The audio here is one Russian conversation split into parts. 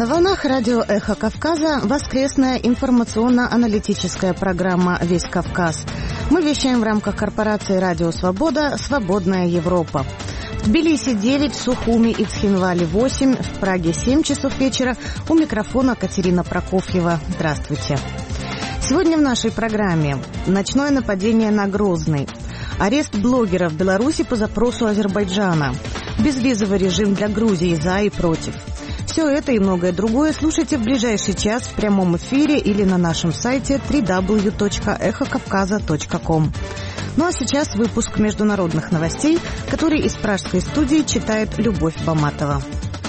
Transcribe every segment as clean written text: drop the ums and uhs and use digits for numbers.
На волнах радио «Эхо Кавказа» воскресная информационно-аналитическая программа «Весь Кавказ». Мы вещаем в рамках корпорации «Радио Свобода. Свободная Европа». В Тбилиси 9, в Сухуми и Цхинвале 8, в Праге 7 часов вечера. У микрофона Катерина Прокофьева. Здравствуйте. Сегодня в нашей программе ночное нападение на Грозный, арест блогера в Беларуси по запросу Азербайджана, безвизовый режим для Грузии за и против. Все это и многое другое слушайте в ближайший час в прямом эфире или на нашем сайте www.ekhokavkaza.com. Ну а сейчас выпуск международных новостей, который из пражской студии читает Любовь Баматова.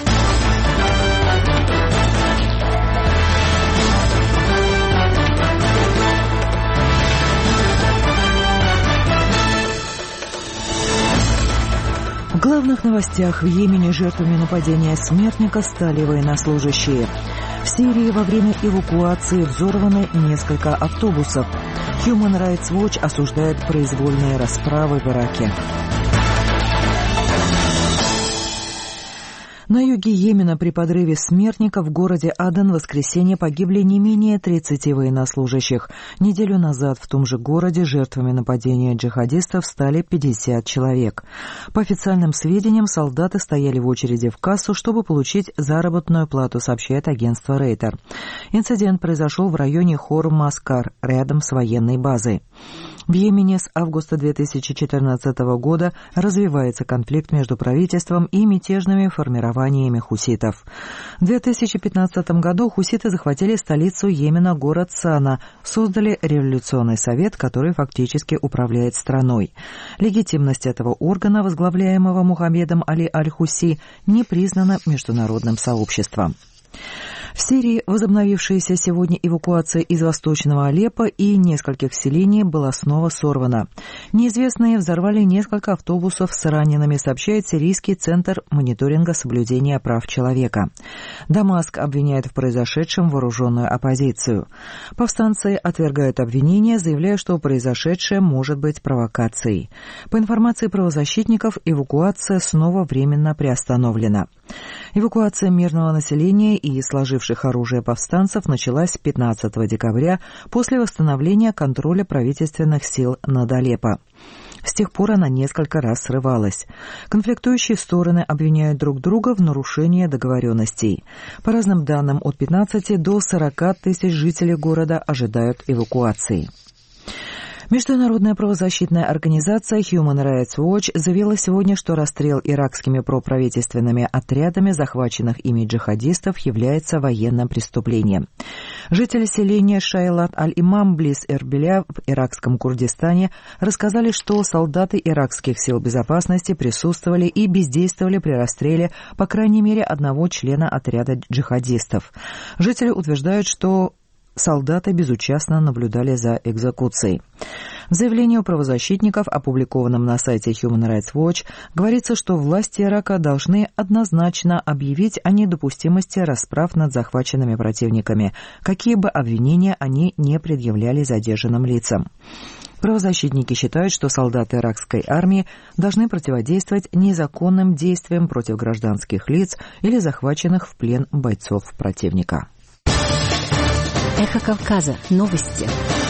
В главных новостях: в Йемене жертвами нападения смертника стали военнослужащие. В Сирии во время эвакуации взорваны несколько автобусов. Human Rights Watch осуждает произвольные расправы в Ираке. На юге Йемена при подрыве смертника в городе Аден в воскресенье погибли не менее 30 военнослужащих. Неделю назад в том же городе жертвами нападения джихадистов стали 50 человек. По официальным сведениям, солдаты стояли в очереди в кассу, чтобы получить заработную плату, сообщает агентство Рейтер. Инцидент произошел в районе Хор-Маскар, рядом с военной базой. В Йемене с августа 2014 года развивается конфликт между правительством и мятежными формированиями хуситов. В 2015 году хуситы захватили столицу Йемена, город Сана, создали революционный совет, который фактически управляет страной. Легитимность этого органа, возглавляемого Мухаммедом Али Аль-Хуси, не признана международным сообществом. В Сирии возобновившаяся сегодня эвакуация из восточного Алеппо и нескольких селений была снова сорвана. Неизвестные взорвали несколько автобусов с ранеными, сообщает Сирийский центр мониторинга соблюдения прав человека. Дамаск обвиняет в произошедшем вооруженную оппозицию. Повстанцы отвергают обвинения, заявляя, что произошедшее может быть провокацией. По информации правозащитников, эвакуация снова временно приостановлена. Эвакуация мирного населения и сложивших оружие повстанцев началась 15 декабря после восстановления контроля правительственных сил над Алеппо. С тех пор она несколько раз срывалась. Конфликтующие стороны обвиняют друг друга в нарушении договоренностей. По разным данным, от 15 до 40 тысяч жителей города ожидают эвакуации. Международная правозащитная организация Human Rights Watch заявила сегодня, что расстрел иракскими проправительственными отрядами захваченных ими джихадистов является военным преступлением. Жители селения Шайлат-аль-Имам близ Эрбиля в иракском Курдистане рассказали, что солдаты иракских сил безопасности присутствовали и бездействовали при расстреле по крайней мере одного члена отряда джихадистов. Жители утверждают, что солдаты безучастно наблюдали за экзекуцией. В заявлении правозащитников, опубликованном на сайте Human Rights Watch, говорится, что власти Ирака должны однозначно объявить о недопустимости расправ над захваченными противниками, какие бы обвинения они не предъявляли задержанным лицам. Правозащитники считают, что солдаты иракской армии должны противодействовать незаконным действиям против гражданских лиц или захваченных в плен бойцов противника. Эхо Кавказа. Новости.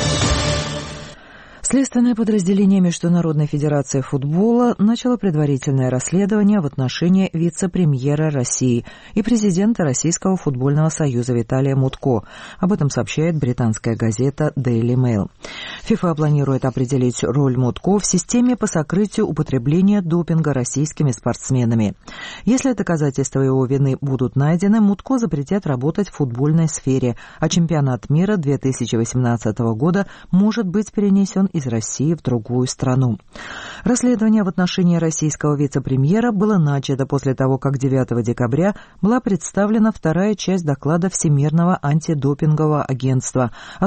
Следственное подразделение Международной федерации футбола начало предварительное расследование в отношении вице-премьера России и президента Российского футбольного союза Виталия Мутко. Об этом сообщает британская газета Daily Mail. ФИФА планирует определить роль Мутко в системе по сокрытию употребления допинга российскими спортсменами. Если доказательства его вины будут найдены, Мутко запретят работать в футбольной сфере, а чемпионат мира 2018 года может быть перенесен из России в другую страну. Расследование в отношении российского вице-премьера было начато после того, как 9 декабря была представлена вторая часть доклада Всемирного антидопингового агентства о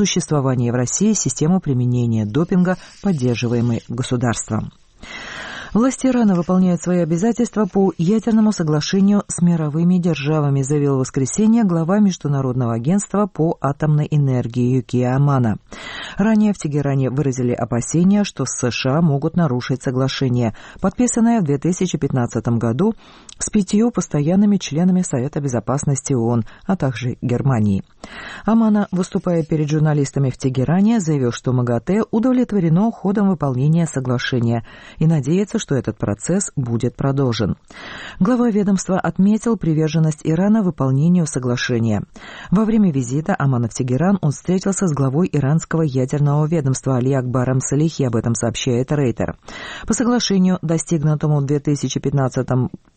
существовании в России системы применения допинга, поддерживаемой государством. Власти Ирана выполняют свои обязательства по ядерному соглашению с мировыми державами, заявил в воскресенье глава Международного агентства по атомной энергии Юкия Амано. Ранее в Тегеране выразили опасения, что США могут нарушить соглашение, подписанное в 2015 году с 5 постоянными членами Совета безопасности ООН, а также Германии. Амано, выступая перед журналистами в Тегеране, заявил, что МАГАТЭ удовлетворено ходом выполнения соглашения и надеется, что этот процесс будет продолжен. Глава ведомства отметил приверженность Ирана выполнению соглашения. Во время визита Амано в Тегеран он встретился с главой иранского ядерного ведомства Али Акбаром Салихи, об этом сообщает Рейтер. По соглашению, достигнутому в 2015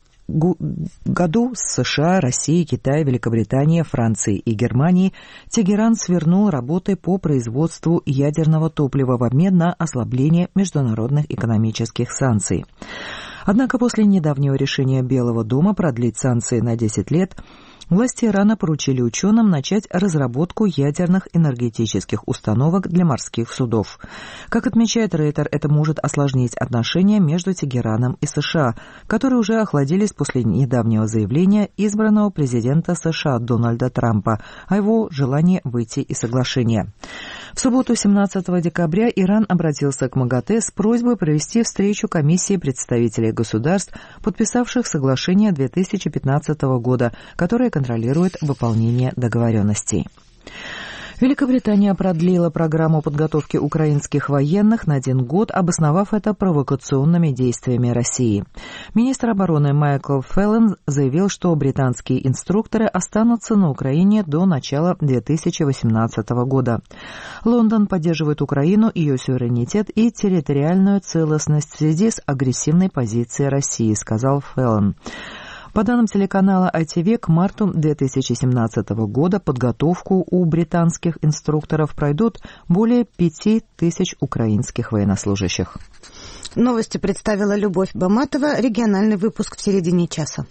году с США, Россией, Китаем, Великобританией, Францией и Германией Тегеран свернул работы по производству ядерного топлива в обмен на ослабление международных экономических санкций. Однако после недавнего решения Белого дома продлить санкции на 10 лет, власти Ирана поручили ученым начать разработку ядерных энергетических установок для морских судов. Как отмечает Рейтер, это может осложнить отношения между Тегераном и США, которые уже охладились после недавнего заявления избранного президента США Дональда Трампа о его желании выйти из соглашения. В субботу, 17 декабря, Иран обратился к МАГАТЭ с просьбой провести встречу комиссии представителей государств, подписавших соглашение 2015 года, которое контролирует выполнение договоренностей. Великобритания продлила программу подготовки украинских военных на 1 год, обосновав это провокационными действиями России. Министр обороны Майкл Феллон заявил, что британские инструкторы останутся на Украине до начала 2018 года. Лондон поддерживает Украину, ее суверенитет и территориальную целостность в связи с агрессивной позицией России, сказал Феллон. По данным телеканала ITV, к марту 2017 года подготовку у британских инструкторов пройдут более 5000 украинских военнослужащих. Новости представила Любовь Баматова. Региональный выпуск в середине часа.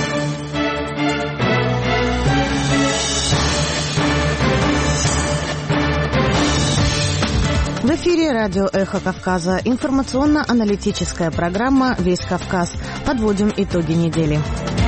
В эфире радио «Эхо Кавказа». Информационно-аналитическая программа «Весь Кавказ». Подводим итоги недели.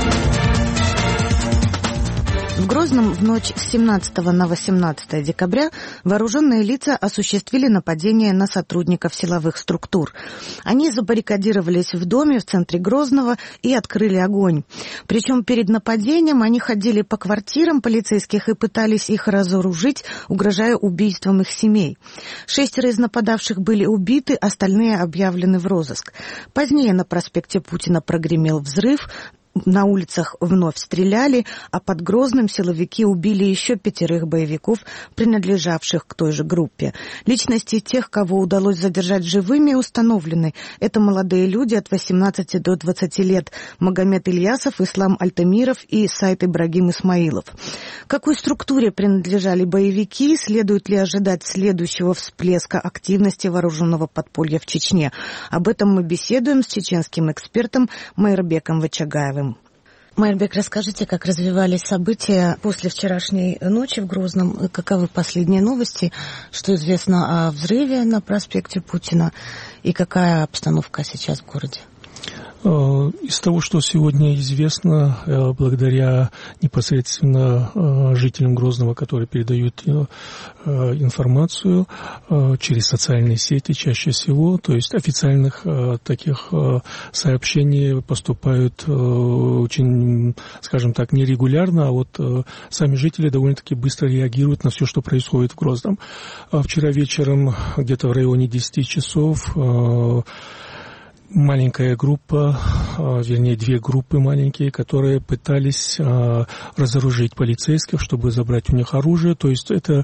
В Грозном в ночь с 17 на 18 декабря вооруженные лица осуществили нападение на сотрудников силовых структур. Они забаррикадировались в доме в центре Грозного и открыли огонь. Причем перед нападением они ходили по квартирам полицейских и пытались их разоружить, угрожая убийством их семей. 6 из нападавших были убиты, остальные объявлены в розыск. Позднее на проспекте Путина прогремел взрыв. На улицах вновь стреляли, а под Грозным силовики убили еще 5 боевиков, принадлежавших к той же группе. Личности тех, кого удалось задержать живыми, установлены. Это молодые люди от 18 до 20 лет. Магомед Ильясов, Ислам Альтамиров и Сайт Ибрагим Исмаилов. Какой структуре принадлежали боевики? Следует ли ожидать следующего всплеска активности вооруженного подполья в Чечне? Об этом мы беседуем с чеченским экспертом Майырбеком Вачагаевым. Майырбек, расскажите, как развивались события после вчерашней ночи в Грозном, каковы последние новости, что известно о взрыве на проспекте Путина и какая обстановка сейчас в городе? Из того, что сегодня известно, благодаря непосредственно жителям Грозного, которые передают информацию через социальные сети чаще всего, то есть официальных таких сообщений поступают очень, скажем так, нерегулярно, а вот сами жители довольно-таки быстро реагируют на все, что происходит в Грозном. Вчера вечером, где-то в районе 10 часов, маленькая группа, вернее, 2 группы маленькие, которые пытались разоружить полицейских, чтобы забрать у них оружие. То есть это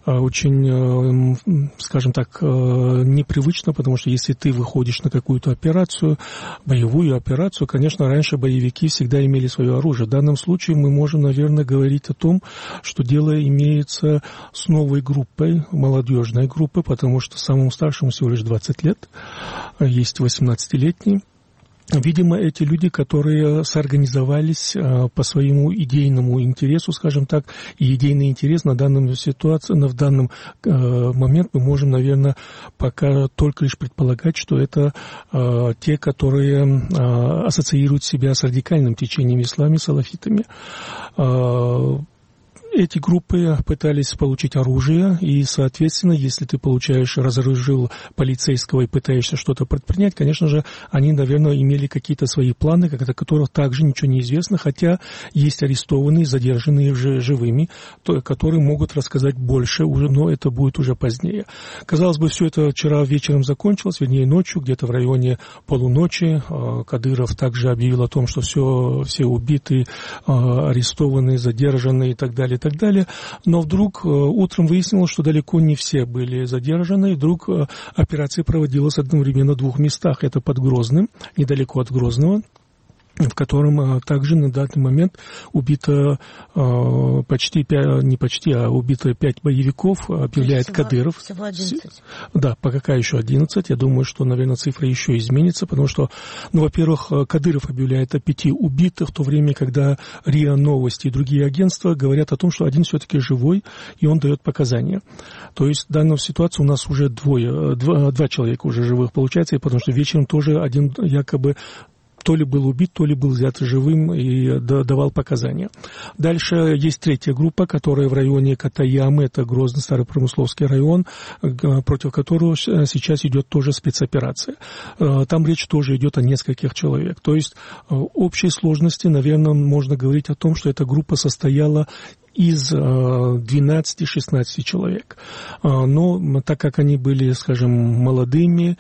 очень, скажем так, непривычно, потому что если ты выходишь на какую-то операцию, боевую операцию, конечно, раньше боевики всегда имели свое оружие. В данном случае мы можем, наверное, говорить о том, что дело имеется с новой группой, молодежной группой, потому что самому старшему всего лишь 20 лет, есть 18-летний. Видимо, эти люди, которые соорганизовались по своему идейному интересу, скажем так, и идейный интерес на данную ситуацию, в данный момент мы можем, наверное, пока только лишь предполагать, что это те, которые ассоциируют себя с радикальным течением ислама, салафитами. Эти группы пытались получить оружие, и, соответственно, если ты разоружил полицейского и пытаешься что-то предпринять, конечно же, они, наверное, имели какие-то свои планы, о которых также ничего не известно, хотя есть арестованные, задержанные живыми, которые могут рассказать больше, но это будет уже позднее. Казалось бы, все это вчера вечером закончилось, вернее, ночью, где-то в районе полуночи. Кадыров также объявил о том, что все убиты, арестованы, задержаны и так далее, но вдруг утром выяснилось, что далеко не все были задержаны, и вдруг операция проводилась одновременно в двух местах. Это под Грозным, недалеко от Грозного, в котором также на данный момент убито убито 5 боевиков, объявляет Кадыров. Всего 11. Да, пока еще 11. Я думаю, что, наверное, цифра еще изменится, потому что, во-первых, Кадыров объявляет о 5 убитых, в то время, когда РИА Новости и другие агентства говорят о том, что один все-таки живой, и он дает показания. То есть в данной ситуации у нас уже два человека уже живых получается, и потому что вечером тоже один якобы то ли был убит, то ли был взят живым и давал показания. Дальше есть третья группа, которая в районе Катаямы, это Грозный старый промысловский район, против которого сейчас идет тоже спецоперация. Там речь тоже идет о нескольких человек. То есть общей сложности, наверное, можно говорить о том, что эта группа состояла из 12-16 человек. Но так как они были, скажем, молодыми,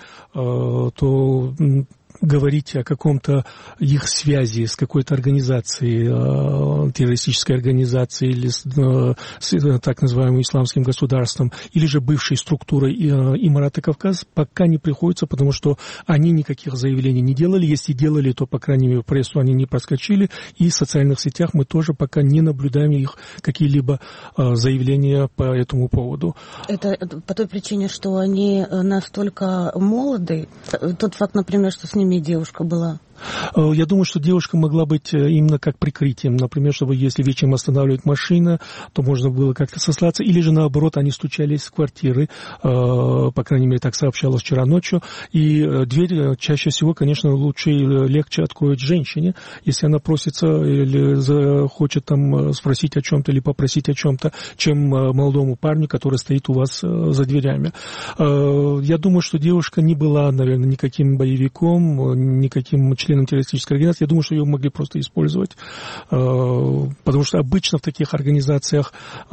то говорить о каком-то их связи с какой-то организацией, террористической организацией или с так называемым исламским государством, или же бывшей структурой Имарата Кавказ, пока не приходится, потому что они никаких заявлений не делали. Если делали, то, по крайней мере, в прессу они не проскочили, и в социальных сетях мы тоже пока не наблюдаем их какие-либо заявления по этому поводу. Это по той причине, что они настолько молоды. Тот факт, например, что с ними девушка была. Я думаю, что девушка могла быть именно как прикрытием. Например, чтобы если вечером останавливает машина, то можно было как-то сослаться. Или же наоборот, они стучались в квартиры, по крайней мере, так сообщалось вчера ночью. И дверь чаще всего, конечно, лучше и легче откроет женщине, если она просится или хочет там спросить о чем-то или попросить о чем-то, чем молодому парню, который стоит у вас за дверями. Я думаю, что девушка не была, наверное, никаким боевиком, никаким членом террористической организации. Я думаю, что ее могли просто использовать, потому что обычно в таких организациях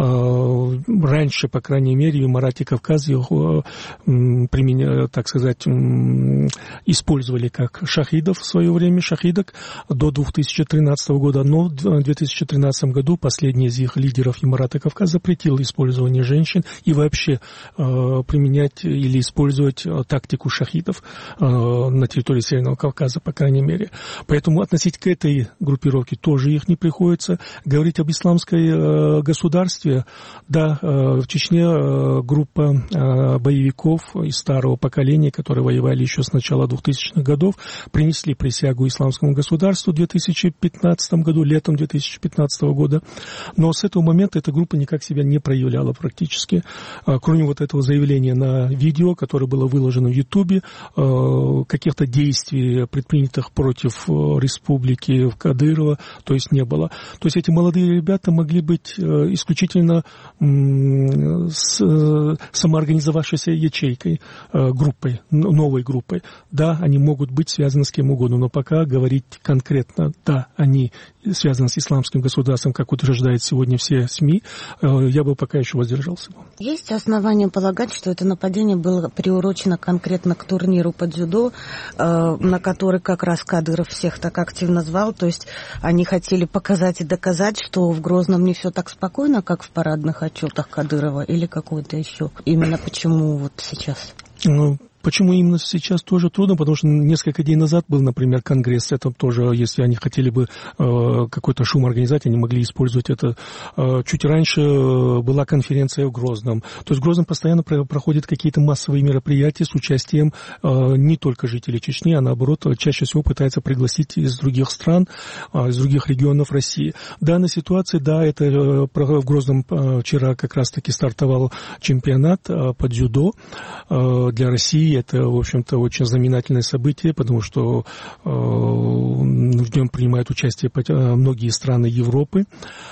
раньше, по крайней мере, в Имарате Кавказ их, так сказать, использовали как шахидов в свое время, шахидок, до 2013 года, но в 2013 году последний из их лидеров Имарата Кавказ запретил использование женщин и вообще применять или использовать тактику шахидов на территории Северного Кавказа, по крайней мере. Поэтому относить к этой группировке тоже их не приходится. Говорить об исламской государстве, да, в Чечне группа боевиков из старого поколения, которые воевали еще с начала 2000-х годов, принесли присягу исламскому государству в 2015 году, летом 2015 года. Но с этого момента эта группа никак себя не проявляла практически. Кроме вот этого заявления на видео, которое было выложено в Ютубе, каких-то действий, предпринятых против республики Кадырова, то есть не было. То есть эти молодые ребята могли быть исключительно самоорганизовавшейся ячейкой, группой, новой группой. Да, они могут быть связаны с кем угодно, но пока говорить конкретно, да, они связаны с исламским государством, как утверждают сегодня все СМИ, я бы пока еще воздержался. Есть основания полагать, что это нападение было приурочено конкретно к турниру по дзюдо, на который как раз Кадыров всех так активно звал, то есть они хотели показать и доказать, что в Грозном не все так спокойно, как в парадных отчетах Кадырова, или какое-то еще. Именно почему вот сейчас? Почему именно сейчас тоже трудно? Потому что несколько дней назад был, например, конгресс. Это тоже, если они хотели бы какой-то шум организовать, они могли использовать это. Чуть раньше была конференция в Грозном. То есть в Грозном постоянно проходят какие-то массовые мероприятия с участием не только жителей Чечни, а наоборот, чаще всего пытаются пригласить из других стран, из других регионов России. В данной ситуации, да, это в Грозном вчера как раз-таки стартовал чемпионат по дзюдо для России. Это, в общем-то, очень знаменательное событие, потому что в нем принимают участие многие страны Европы.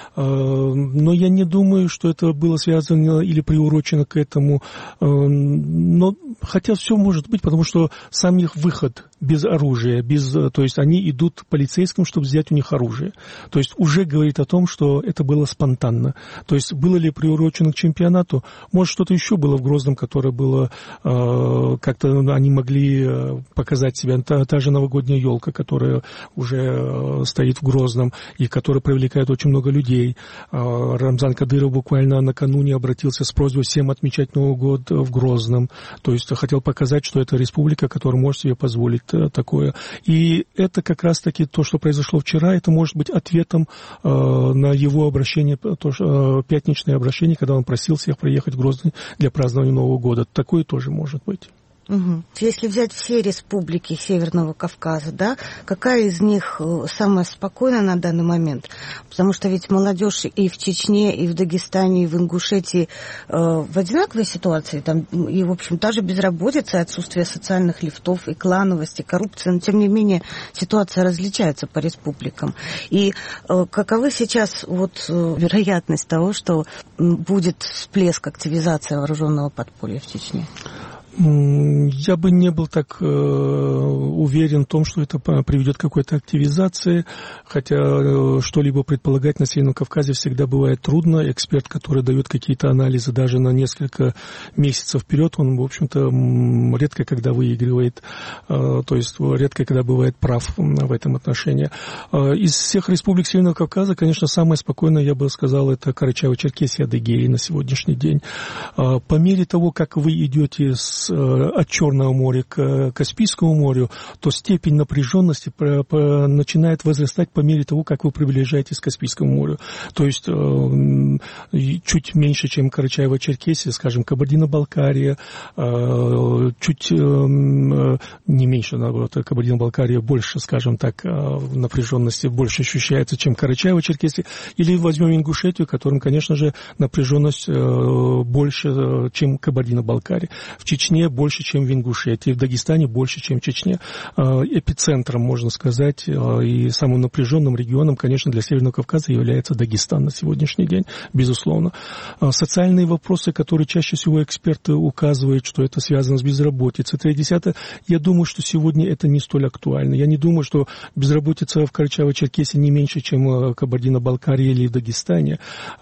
Но я не думаю, что это было связано или приурочено к этому. Но, хотя все может быть, потому что сам их выход без оружия, то есть они идут полицейским, чтобы взять у них оружие. То есть уже говорит о том, что это было спонтанно. То есть было ли приурочено к чемпионату? Может, что-то еще было в Грозном, которое было как-то они могли показать себя. Та же новогодняя елка, которая уже стоит в Грозном и которая привлекает очень много людей. Рамзан Кадыров буквально накануне обратился с просьбой всем отмечать Новый год в Грозном. То есть хотел показать, что это республика, которая может себе позволить такое. И это как раз-таки то, что произошло вчера, это может быть ответом на его обращение, пятничное обращение, когда он просил всех приехать в Грозный для празднования Нового года. Такое тоже может быть. Угу. Если взять все республики Северного Кавказа, да, какая из них самая спокойная на данный момент? Потому что ведь молодежь и в Чечне, и в Дагестане, и в Ингушетии в одинаковой ситуации. Там, и, в общем, та же безработица, отсутствие социальных лифтов, и клановость, и коррупция. Но, тем не менее, ситуация различается по республикам. И каковы сейчас вероятность того, что будет всплеск активизации вооруженного подполья в Чечне? Я бы не был так уверен в том, что это приведет к какой-то активизации, хотя что-либо предполагать на Северном Кавказе всегда бывает трудно. Эксперт, который дает какие-то анализы даже на несколько месяцев вперед, он, в общем-то, редко когда выигрывает, то есть редко когда бывает прав в этом отношении. Из всех республик Северного Кавказа, конечно, самое спокойное, я бы сказал, это Карачаево-Черкесия, Адыгея на сегодняшний день. По мере того, как вы идете от Черного моря к Каспийскому морю, то степень напряженности начинает возрастать по мере того, как вы приближаетесь к Каспийскому морю. То есть чуть меньше, чем Карачаево-Черкесия, скажем, Кабардино-Балкария, чуть не меньше, наоборот, Кабардино-Балкария больше, скажем так, напряженности больше ощущается, чем Карачаево-Черкесия. Или возьмем Ингушетию, в котором, конечно же, напряженность больше, чем Кабардино-Балкария. В Чечне больше, чем в Ингушетии, в Дагестане больше, чем в Чечне. Эпицентром, можно сказать, и самым напряженным регионом, конечно, для Северного Кавказа является Дагестан на сегодняшний день, безусловно. Социальные вопросы, которые чаще всего эксперты указывают, что это связано с безработицей, 3-10, я думаю, что сегодня это не столь актуально. Я не думаю, что безработица в Карачаево-Черкесии не меньше, чем в Кабардино-Балкарии или в Дагестане.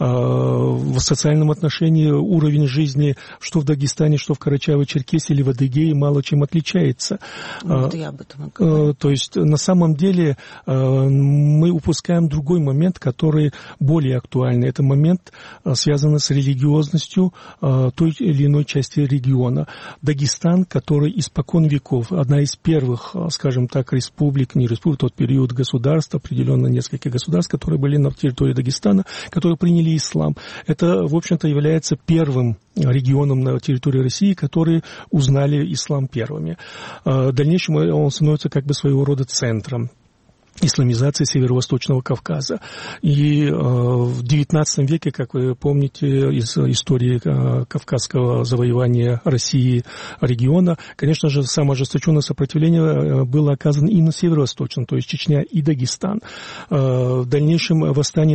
В социальном отношении уровень жизни что в Дагестане, что в Карачаево-Черкесии или в Адыгее мало чем отличается. Вот я об этом и говорю. То есть на самом деле мы упускаем другой момент, который более актуальный. Это момент, связанный с религиозностью той или иной части региона. Дагестан, который испокон веков, одна из первых, скажем так, республик, не республик, тот период государств, определенно несколько государств, которые были на территории Дагестана, которые приняли ислам. Это, в общем-то, является первым регионом на территории России, которые узнали ислам первыми. В дальнейшем он становится как бы своего рода центром исламизации Северо-Восточного Кавказа. И в XIX веке, как вы помните из истории кавказского завоевания России региона, конечно же, самое ожесточенное сопротивление было оказано и на Северо-Восточном, то есть Чечня и Дагестан. В дальнейшем восстание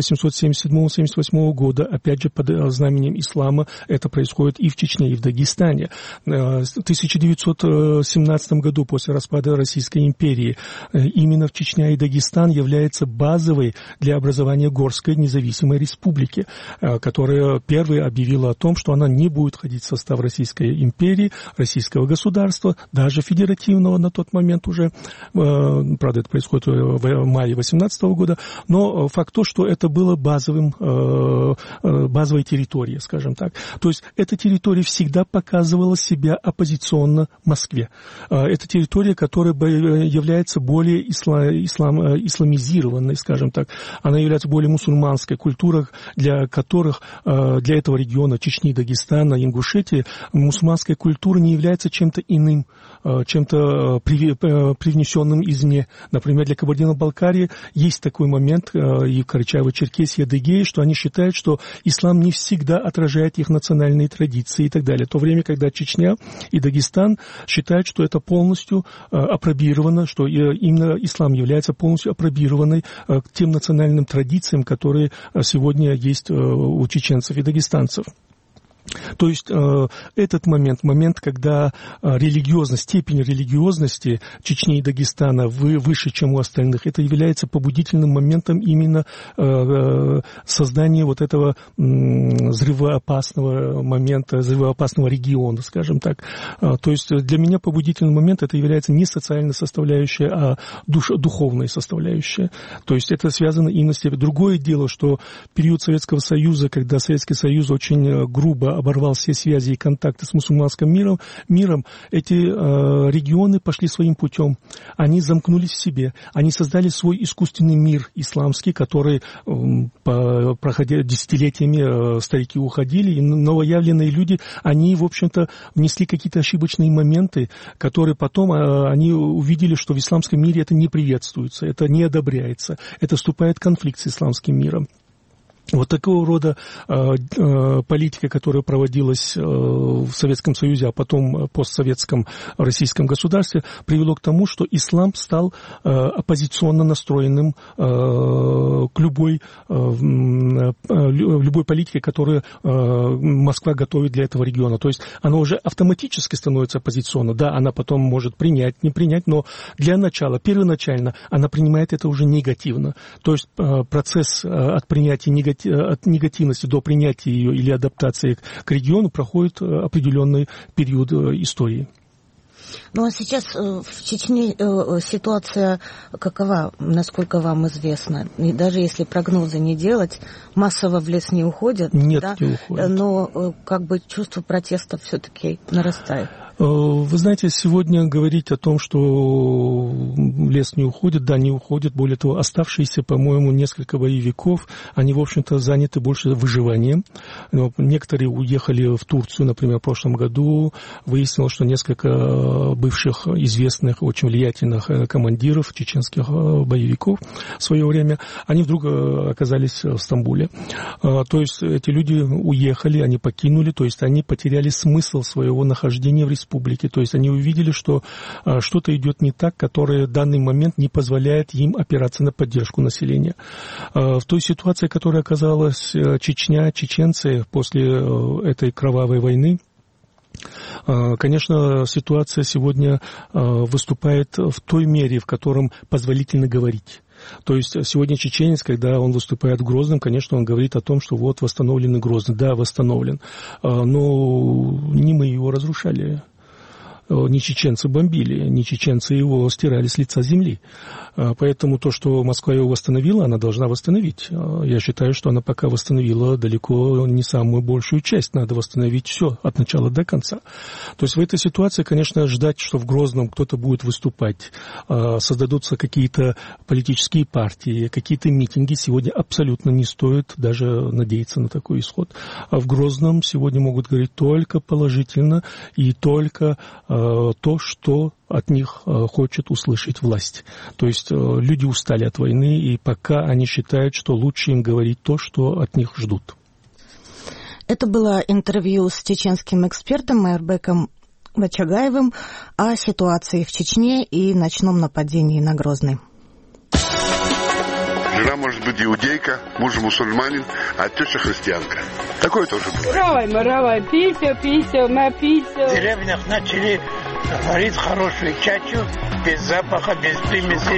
1877-78 года, опять же, под знаменем ислама, это происходит и в Чечне, и в Дагестане. В 1917 году, после распада Российской империи, именно в Чечне Чечня и Дагестан является базовой для образования Горской независимой республики, которая первой объявила о том, что она не будет входить в состав Российской империи, российского государства, даже федеративного на тот момент уже. Правда, это происходит в мае 2018 года, но факт то, что это было базовой территорией, скажем так. То есть эта территория всегда показывала себя оппозиционно Москве. Это территория, которая является более исламизированной, скажем так. Она является более мусульманской культурой, для этого региона Чечни, Дагестана, Ингушетии, мусульманская культура не является чем-то иным, чем-то привнесенным извне. Например, для Кабардино-Балкарии есть такой момент, и в Карачаево-Черкесии, Адыгее, что они считают, что ислам не всегда отражает их национальные традиции и так далее. В то время, когда Чечня и Дагестан считают, что это полностью апробировано, что именно ислам является полностью апробированной к тем национальным традициям, которые сегодня есть у чеченцев и дагестанцев. То есть этот момент, когда степень религиозности Чечни и Дагестана выше, чем у остальных, это является побудительным моментом именно создания вот этого взрывоопасного региона, скажем так. То есть для меня побудительный момент это является не социальная составляющая, а духовная составляющая. То есть это связано именно с тем. Другое дело, что период Советского Союза, когда Советский Союз очень грубо оборвал все связи и контакты с мусульманским миром, эти регионы пошли своим путем. Они замкнулись в себе. Они создали свой искусственный мир исламский, который, проходя десятилетиями, старики уходили, и новоявленные люди, они, в общем-то, внесли какие-то ошибочные моменты, которые потом они увидели, что в исламском мире это не приветствуется, это не одобряется, это вступает в конфликт с исламским миром. Вот такого рода политика, которая проводилась в Советском Союзе, а потом в постсоветском российском государстве, привело к тому, что ислам стал оппозиционно настроенным к любой политике, которую Москва готовит для этого региона. То есть она уже автоматически становится оппозиционной. Да, она потом может принять, не принять, но для начала, первоначально, она принимает это уже негативно. То есть процесс от принятия от негативности до принятия ее или адаптации к региону проходит определенный период истории. Ну а сейчас в Чечне ситуация какова, насколько вам известно? И даже если прогнозы не делать, массово в лес не уходят. Нет, да? не уходят. Но как бы чувство протеста все-таки нарастает. Вы знаете, сегодня говорить о том, что в лес не уходит, да, не уходит. Более того, оставшиеся, по-моему, несколько боевиков, они, в общем-то, заняты больше выживанием. Но некоторые уехали в Турцию, например, в прошлом году. Выяснилось, что несколько бывших известных, очень влиятельных командиров чеченских боевиков в свое время, они вдруг оказались в Стамбуле. То есть эти люди уехали, они покинули, то есть они потеряли смысл своего нахождения в республике. То есть они увидели, что что-то идет не так, которое в данный момент не позволяет им опираться на поддержку населения. В той ситуации, в которой оказалась Чечня, чеченцы после этой кровавой войны, конечно, ситуация сегодня выступает в той мере, в котором позволительно говорить. То есть сегодня чеченец, когда он выступает в Грозном, конечно, он говорит о том, что вот восстановлен Грозный. Да, восстановлен. Но не мы его разрушали. Не чеченцы бомбили, не чеченцы его стирали с лица земли. Поэтому то, что Москва его восстановила, она должна восстановить. Я считаю, что она пока восстановила далеко не самую большую часть. Надо восстановить все от начала до конца. То есть в этой ситуации, конечно, ждать, что в Грозном кто-то будет выступать, создадутся какие-то политические партии, какие-то митинги, сегодня абсолютно не стоит даже надеяться на такой исход. А в Грозном сегодня могут говорить только положительно и только то, что от них хочет услышать власть. То есть люди устали от войны, и пока они считают, что лучше им говорить то, что от них ждут. Это было интервью с чеченским экспертом Майырбеком Бачагаевым о ситуации в Чечне и ночном нападении на Грозный. Жена может быть иудейка, муж мусульманин, а теща христианка. Такое тоже бывает. Равай, пися, напися. В деревнях начали варить хорошую чачу, без запаха, без примесей.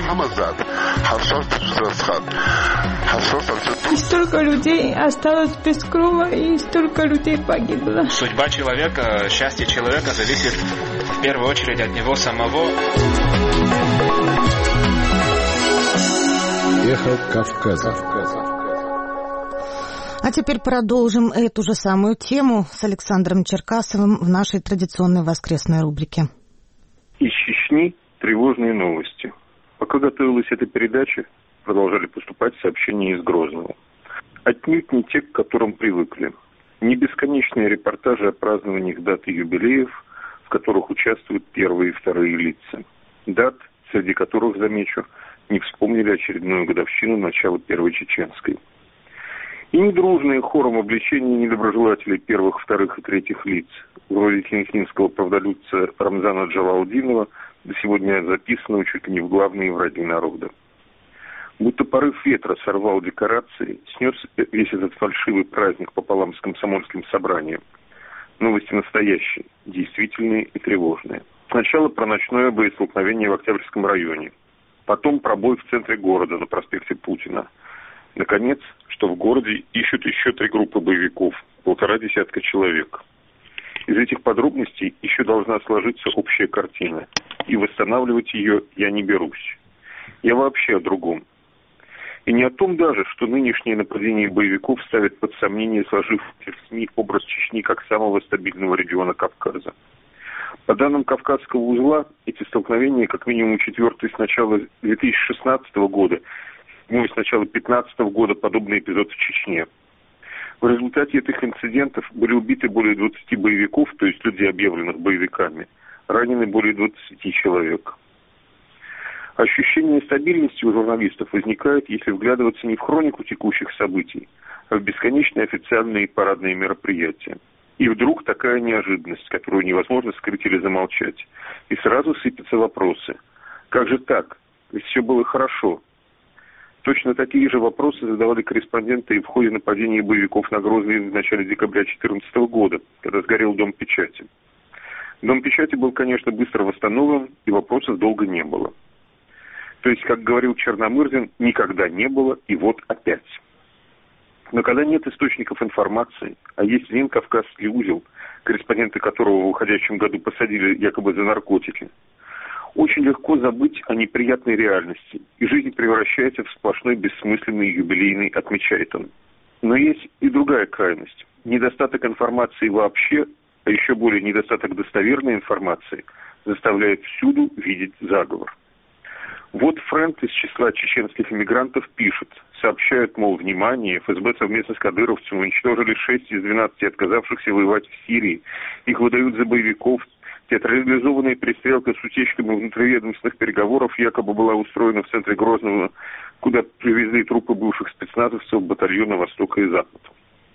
И столько людей осталось без крова, и столько людей погибло. Судьба человека, счастье человека зависит в первую очередь от него самого. Эхо Кавказа. А теперь продолжим эту же самую тему с Александром Черкасовым в нашей традиционной воскресной рубрике. Из Чечни тревожные новости. Пока готовилась эта передача, продолжали поступать сообщения из Грозного. Отнюдь не те, к которым привыкли. Не бесконечные репортажи о празднованиях дат и юбилеев, в которых участвуют первые и вторые лица. Дат, среди которых, замечу, не вспомнили очередную годовщину начала Первой Чеченской. И недружные хором обличения недоброжелателей первых, вторых и третьих лиц, вроде кенхинского правдолюбца Рамзана Джалалдинова, до сегодня записанного чуть ли не в главные враги народа. Будто порыв ветра сорвал декорации, снес весь этот фальшивый праздник пополам с комсомольским собранием. Новости настоящие, действительные и тревожные. Сначала про ночное боестолкновение в Октябрьском районе. Потом пробой в центре города на проспекте Путина. Наконец, что в городе ищут еще 3 группы боевиков, 1,5 десятка человек. Из этих подробностей еще должна сложиться общая картина. И восстанавливать ее я не берусь. Я вообще о другом. И не о том даже, что нынешнее нападение боевиков ставит под сомнение сложившийся в СМИ образ Чечни как самого стабильного региона Кавказа. По данным Кавказского узла, эти столкновения как минимум 4-й с начала 2016 года, 7-й с начала 2015 года подобный эпизод в Чечне. В результате этих инцидентов были убиты более 20 боевиков, то есть людей, объявленных боевиками, ранены более 20 человек. Ощущение стабильности у журналистов возникает, если вглядываться не в хронику текущих событий, а в бесконечные официальные и парадные мероприятия. И вдруг такая неожиданность, которую невозможно скрыть или замолчать. И сразу сыпятся вопросы. Как же так? Ведь все было хорошо. Точно такие же вопросы задавали корреспонденты и в ходе нападения боевиков на Грозный в начале декабря 2014 года, когда сгорел Дом печати. Дом печати был, конечно, быстро восстановлен, и вопросов долго не было. То есть, как говорил Черномырдин, никогда не было, и вот опять. Но когда нет источников информации, а есть один Кавказский узел, корреспонденты которого в уходящем году посадили якобы за наркотики, очень легко забыть о неприятной реальности, и жизнь превращается в сплошной бессмысленный юбилейный, отмечает он. Но есть и другая крайность. Недостаток информации вообще, а еще более недостаток достоверной информации, заставляет всюду видеть заговор. Вот Френд из числа чеченских иммигрантов пишет, сообщают, мол, внимание, ФСБ совместно с кадыровцем уничтожили 6 из 12 отказавшихся воевать в Сирии. Их выдают за боевиков. Театрализованная перестрелка с утечками внутриведомственных переговоров якобы была устроена в центре Грозного, куда привезли трупы бывших спецназовцев батальона «Востока» и «Запада».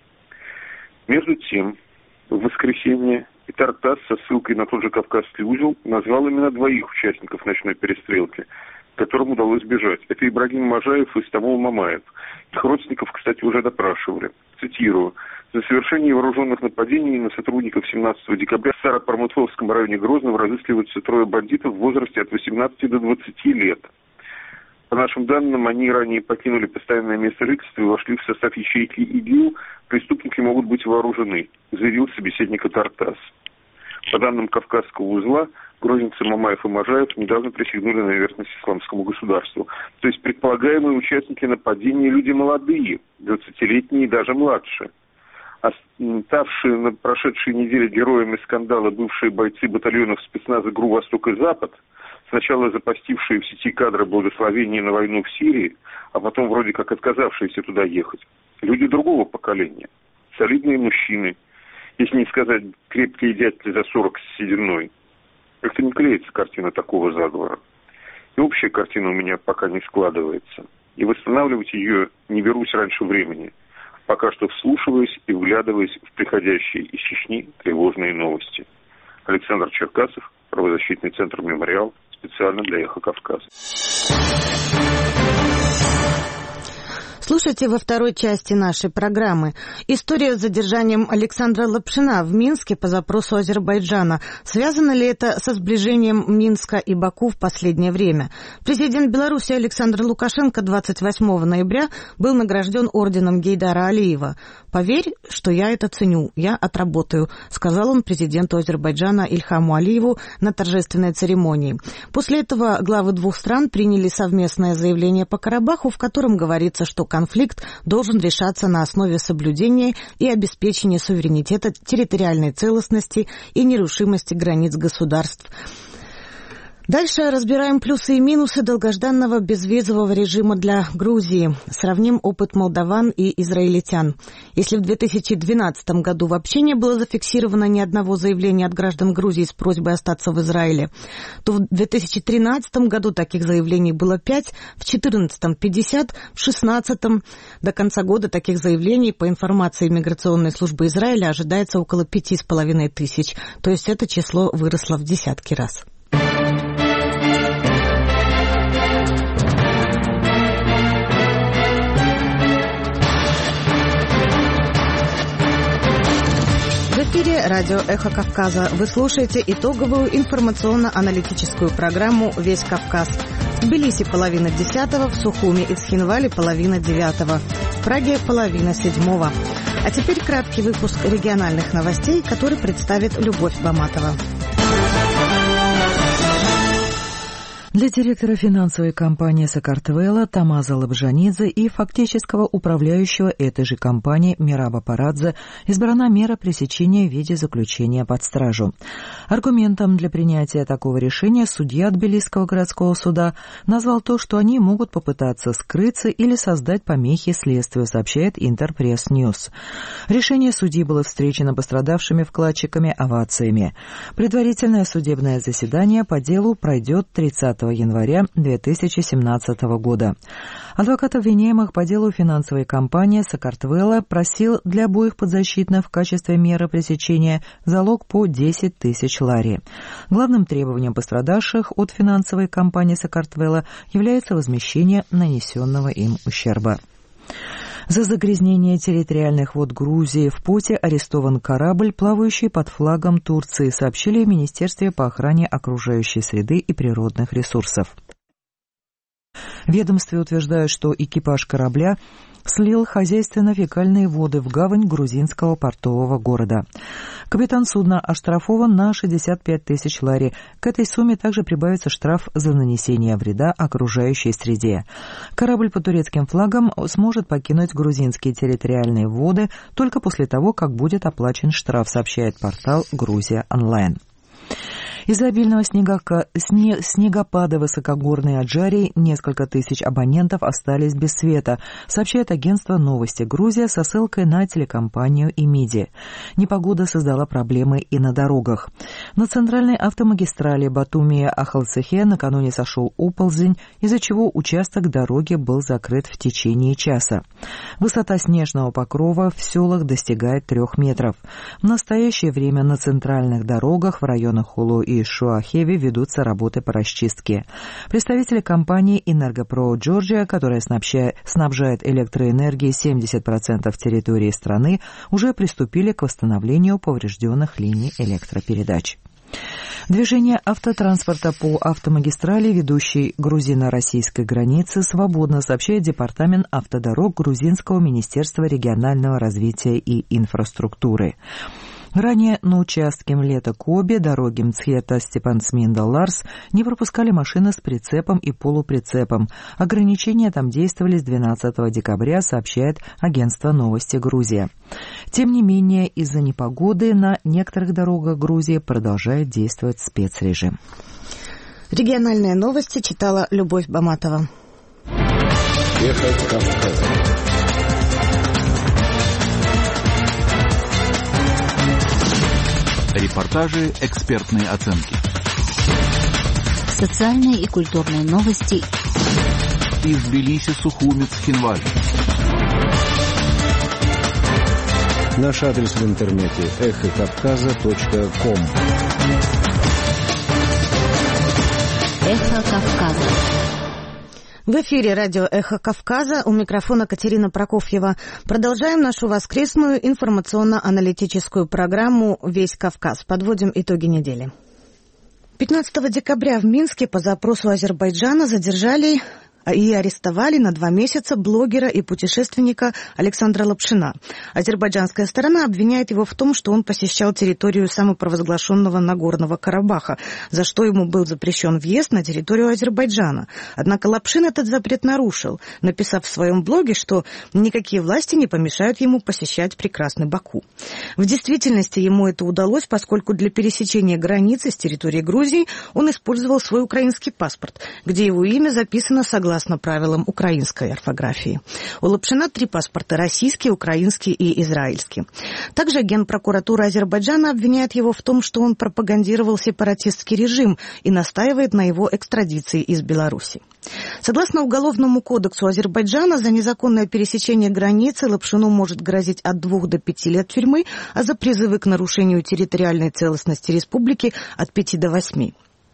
Между тем, в воскресенье Тартас со ссылкой на тот же Кавказский узел назвал именно 2 участников ночной перестрелки, которым удалось бежать. Это Ибрагим Можаев и Стамол Мамаев. Их родственников, кстати, уже допрашивали. Цитирую. За совершение вооруженных нападений на сотрудников 17 декабря в Старопромысловском районе Грозного разыскиваются 3 бандитов в возрасте от 18 до 20 лет. По нашим данным, они ранее покинули постоянное место жительства и вошли в состав ячейки ИГИЛ. Преступники могут быть вооружены, заявил собеседник Тартас. По данным Кавказского узла, грозненцы Мамаев и Можаев недавно присягнули на верность исламскому государству. То есть предполагаемые участники нападения люди молодые, 20-летние и даже младше. А ставшие на прошедшей неделе героями скандала бывшие бойцы батальонов спецназа ГРУ «Восток» и «Запад», сначала запостившие в сети кадры благословения на войну в Сирии, а потом вроде как отказавшиеся туда ехать. Люди другого поколения, солидные мужчины, если не сказать крепкие дядьки за 40 с сединой. Как-то не клеится картина такого заговора. И общая картина у меня пока не складывается. И восстанавливать ее не берусь раньше времени, пока что вслушиваясь и вглядываясь в приходящие из Чечни тревожные новости. Александр Черкасов, правозащитный центр «Мемориал», специально для «Эхо Кавказа». Слушайте во второй части нашей программы. История с задержанием Александра Лапшина в Минске по запросу Азербайджана. Связано ли это со сближением Минска и Баку в последнее время? Президент Беларуси Александр Лукашенко 28 ноября был награжден орденом Гейдара Алиева. «Поверь, что я это ценю, я отработаю», сказал он президенту Азербайджана Ильхаму Алиеву на торжественной церемонии. После этого главы двух стран приняли совместное заявление по Карабаху, в котором говорится, что конфликт должен решаться на основе соблюдения и обеспечения суверенитета, территориальной целостности и нерушимости границ государств. Дальше разбираем плюсы и минусы долгожданного безвизового режима для Грузии. Сравним опыт молдаван и израильтян. Если в 2012 году вообще не было зафиксировано ни одного заявления от граждан Грузии с просьбой остаться в Израиле, то в 2013 году таких заявлений было 5, в 2014 – 50, в 2016 до конца года таких заявлений, по информации миграционной службы Израиля, ожидается около 5500. То есть это число выросло в десятки раз. В эфире радио «Эхо Кавказа». Вы слушаете итоговую информационно-аналитическую программу «Весь Кавказ». В Тбилиси 8:30, в Сухуми и Цхинвале 8:30, в Праге 6:30. А теперь краткий выпуск региональных новостей, который представит Любовь Баматова. Для директора финансовой компании «Сакартвела» Тамаза Лабжанидзе и фактического управляющего этой же компании Мираба Парадзе избрана мера пресечения в виде заключения под стражу. Аргументом для принятия такого решения судья Тбилисского городского суда назвал то, что они могут попытаться скрыться или создать помехи следствию, сообщает Интерпресс Ньюс. Решение судьи было встречено пострадавшими вкладчиками овациями. Предварительное судебное заседание по делу пройдет 30 января 2017 года. Адвокат обвиняемых по делу финансовой компании «Сакартвела» просил для обоих подзащитных в качестве меры пресечения залог по 10 тысяч лари. Главным требованием пострадавших от финансовой компании «Сакартвела» является возмещение нанесенного им ущерба. За загрязнение территориальных вод Грузии в Поте арестован корабль, плавающий под флагом Турции, сообщили в Министерстве по охране окружающей среды и природных ресурсов. В ведомстве утверждают, что экипаж корабля слил хозяйственно-фекальные воды в гавань грузинского портового города. Капитан судна оштрафован на 65 тысяч лари. К этой сумме также прибавится штраф за нанесение вреда окружающей среде. Корабль под турецким флагом сможет покинуть грузинские территориальные воды только после того, как будет оплачен штраф, сообщает портал «Грузия онлайн». Из-за обильного снегопада высокогорной Аджарии несколько тысяч абонентов остались без света, сообщает агентство «Новости Грузия» со ссылкой на телекомпанию «Имиди». Непогода создала проблемы и на дорогах. На центральной автомагистрали Батуми-Ахалцехе накануне сошел оползень, из-за чего участок дороги был закрыт в течение часа. Высота снежного покрова в селах достигает 3 метров. В настоящее время на центральных дорогах в районах Хулу и Шуахеви ведутся работы по расчистке. Представители компании «Энергопро Джорджия», которая снабжает электроэнергией 70% территории страны, уже приступили к восстановлению поврежденных линий электропередач. Движение автотранспорта по автомагистрали, ведущей грузино-российской границы, свободно, сообщает Департамент автодорог Грузинского министерства регионального развития и инфраструктуры. Ранее на участке Млета-Коби, дороги Мцхета-Степансминда-Ларс не пропускали машины с прицепом и полуприцепом. Ограничения там действовали с 12 декабря, сообщает агентство «Новости Грузия». Тем не менее, из-за непогоды на некоторых дорогах Грузии продолжает действовать спецрежим. Региональные новости читала Любовь Баматова. Эхо Кавказа. Репортажи, экспертные оценки. Социальные и культурные новости. Из Тбилиси, Сухуми, Цхинвале. Наш адрес в интернете эхокавказа.ком. Эхо Кавказа. В эфире радио «Эхо Кавказа», у микрофона Катерина Прокофьева. Продолжаем нашу воскресную информационно-аналитическую программу «Весь Кавказ». Подводим итоги недели. 15 декабря в Минске по запросу Азербайджана задержали и арестовали на 2 месяца блогера и путешественника Александра Лапшина. Азербайджанская сторона обвиняет его в том, что он посещал территорию самопровозглашенного Нагорного Карабаха, за что ему был запрещен въезд на территорию Азербайджана. Однако Лапшин этот запрет нарушил, написав в своем блоге, что никакие власти не помешают ему посещать прекрасный Баку. В действительности ему это удалось, поскольку для пересечения границы с территории Грузии он использовал свой украинский паспорт, где его имя записано согласно правилам украинской орфографии. У Лапшина 3 паспорта – российский, украинский и израильский. Также Генпрокуратура Азербайджана обвиняет его в том, что он пропагандировал сепаратистский режим и настаивает на его экстрадиции из Беларуси. Согласно Уголовному кодексу Азербайджана, за незаконное пересечение границы Лапшину может грозить от 2 до 5 лет тюрьмы, а за призывы к нарушению территориальной целостности республики – от 5 до 8.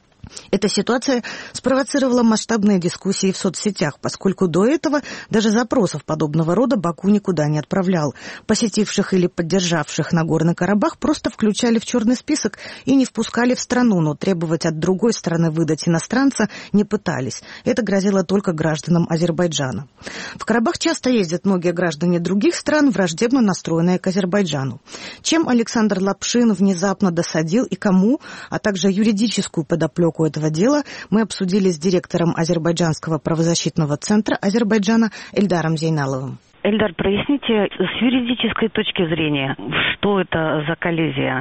Эта ситуация спровоцировала масштабные дискуссии в соцсетях, поскольку до этого даже запросов подобного рода Баку никуда не отправлял. Посетивших или поддержавших Нагорный Карабах просто включали в черный список и не впускали в страну, но требовать от другой стороны выдать иностранца не пытались. Это грозило только гражданам Азербайджана. В Карабах часто ездят многие граждане других стран, враждебно настроенные к Азербайджану. Чем Александр Лапшин внезапно досадил и кому, а также юридическую подоплеку этого дела, мы обсудили с директором Азербайджанского правозащитного центра Азербайджана Эльдаром Зейналовым. Эльдар, проясните с юридической точки зрения, что это за коллизия,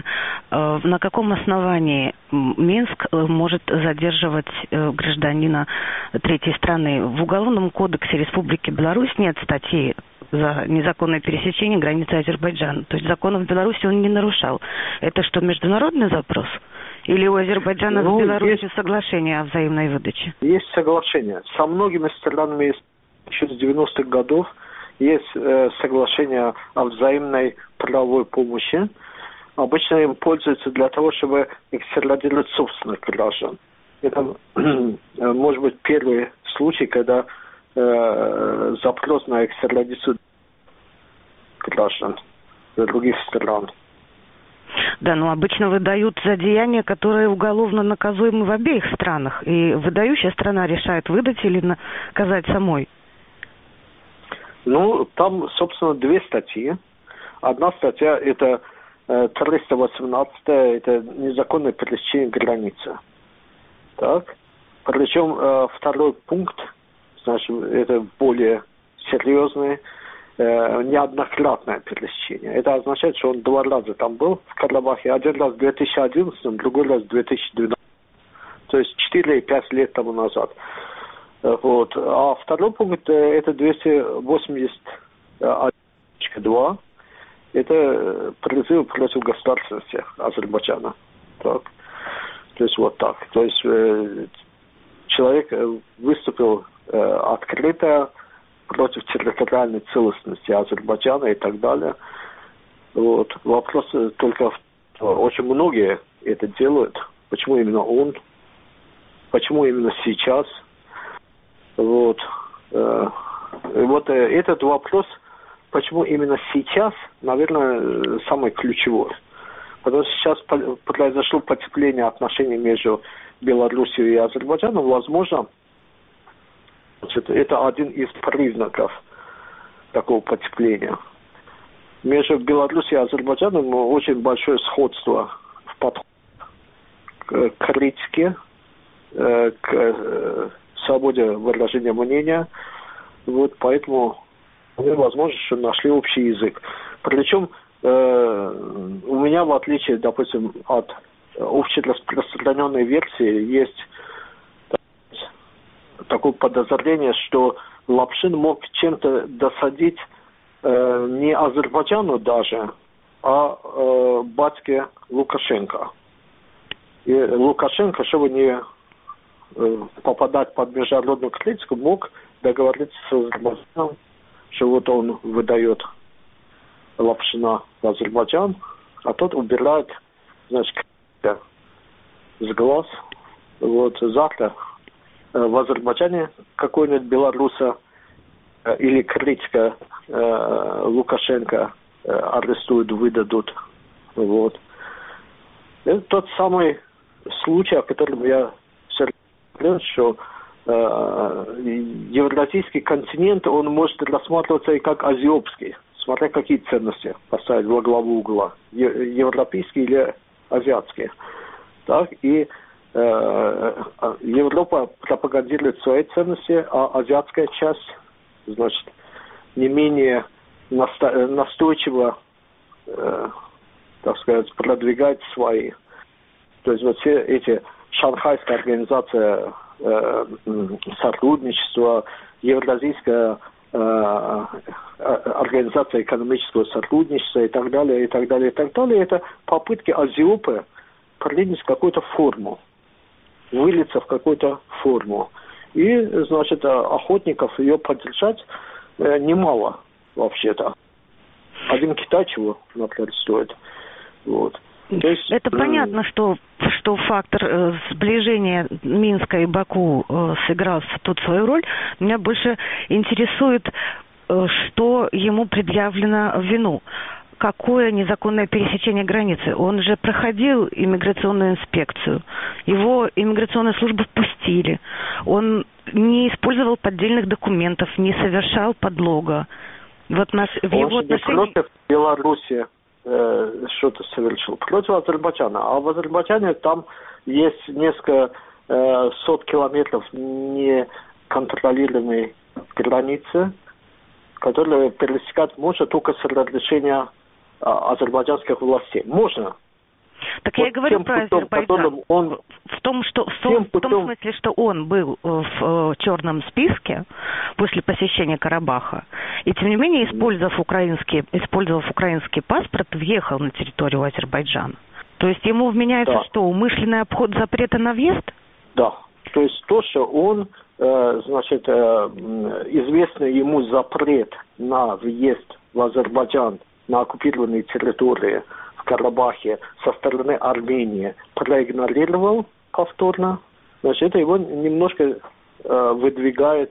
на каком основании Минск может задерживать гражданина третьей страны. В Уголовном кодексе Республики Беларусь нет статьи за незаконное пересечение границы Азербайджана. То есть законов Беларуси он не нарушал. Это что, международный запрос? Или у Азербайджана с Беларусью соглашение о взаимной выдаче? Есть соглашение. Со многими странами еще с 90-х годов есть соглашение о взаимной правовой помощи. Обычно им пользуются для того, чтобы экстрадировать собственных граждан. Это может быть первый случай, когда запрос на экстрадицию граждан других стран. Да, но обычно выдают за деяния, которые уголовно наказуемы в обеих странах. И выдающая страна решает, выдать или наказать самой. Ну, там, собственно, 2 статьи. Одна статья – это 318-я, это незаконное пересечение границы. Так. Причем второй пункт, значит, это более серьезный, неоднократное пересечение. Это означает, что он 2 раза там был в Карабахе. Один раз в 2011, другой раз в 2012. То есть 4 и 5 лет тому назад. Вот. А второй пункт это 282. Это призыв против государственности Азербайджана. Так. То есть вот так. То есть человек выступил открыто против территориальной целостности Азербайджана и так далее. Вот. Вопрос только очень многие это делают. Почему именно он? Почему именно сейчас? Вот. Вот этот вопрос, почему именно сейчас, наверное, самый ключевой. Потому что сейчас произошло потепление отношений между Белоруссией и Азербайджаном. Возможно, это один из признаков такого потепления. Между Белоруссией и Азербайджаном очень большое сходство в подходе к критике, к свободе выражения мнения. Вот поэтому, возможно, что нашли общий язык. Причем у меня, в отличие, допустим, от общераспространенной версии, есть такое подозрение, что Лапшин мог чем-то досадить не Азербайджану даже, а батьке Лукашенко. И Лукашенко, чтобы не попадать под международную критику, мог договориться с Азербайджаном, что вот он выдает Лапшина в Азербайджан, а тот убирает, значит, с глаз. Вот завтра в Азербайджане какой-нибудь белоруса или критика Лукашенко арестуют, выдадут. Вот. Это тот самый случай, о котором я все говорил, что евразийский континент, он может рассматриваться и как азиопский, смотря какие ценности поставить во главу угла, европейские или азиатские. Так, и Европа пропагандирует свои ценности, а азиатская часть, значит, не менее настойчиво, так сказать, продвигает свои. То есть вот все эти Шанхайская организация сотрудничества, Евразийская организация экономического сотрудничества и так далее, и так далее, и так далее, это попытки азиопы принять какую-то форму, вылиться в какую-то форму. И, значит, охотников ее поддержать немало вообще-то. Один Китай чего, например, стоит. Вот. То есть, это понятно, что фактор сближения Минска и Баку сыграл тут свою роль. Меня больше интересует, что ему предъявлено в вину. Какое незаконное пересечение границы? Он же проходил иммиграционную инспекцию. Его иммиграционные службы впустили. Он не использовал поддельных документов, не совершал подлога. Вот в его отношении... против Беларуси что-то совершил. Против Азербайджана. А в Азербайджане там есть несколько сот километров неконтролируемой границы, которые пересекать можно только с разрешения азербайджанских властей. Можно. Так вот я и говорю про Азербайджан. В том смысле, что он был в черном списке после посещения Карабаха, и тем не менее, использовав украинский паспорт, въехал на территорию Азербайджана. То есть ему вменяется что? Умышленный обход запрета на въезд? Да. То есть то, что он, значит, известный ему запрет на въезд в Азербайджан на оккупированные территории в Карабахе со стороны Армении проигнорировал повторно, значит, это его немножко выдвигает,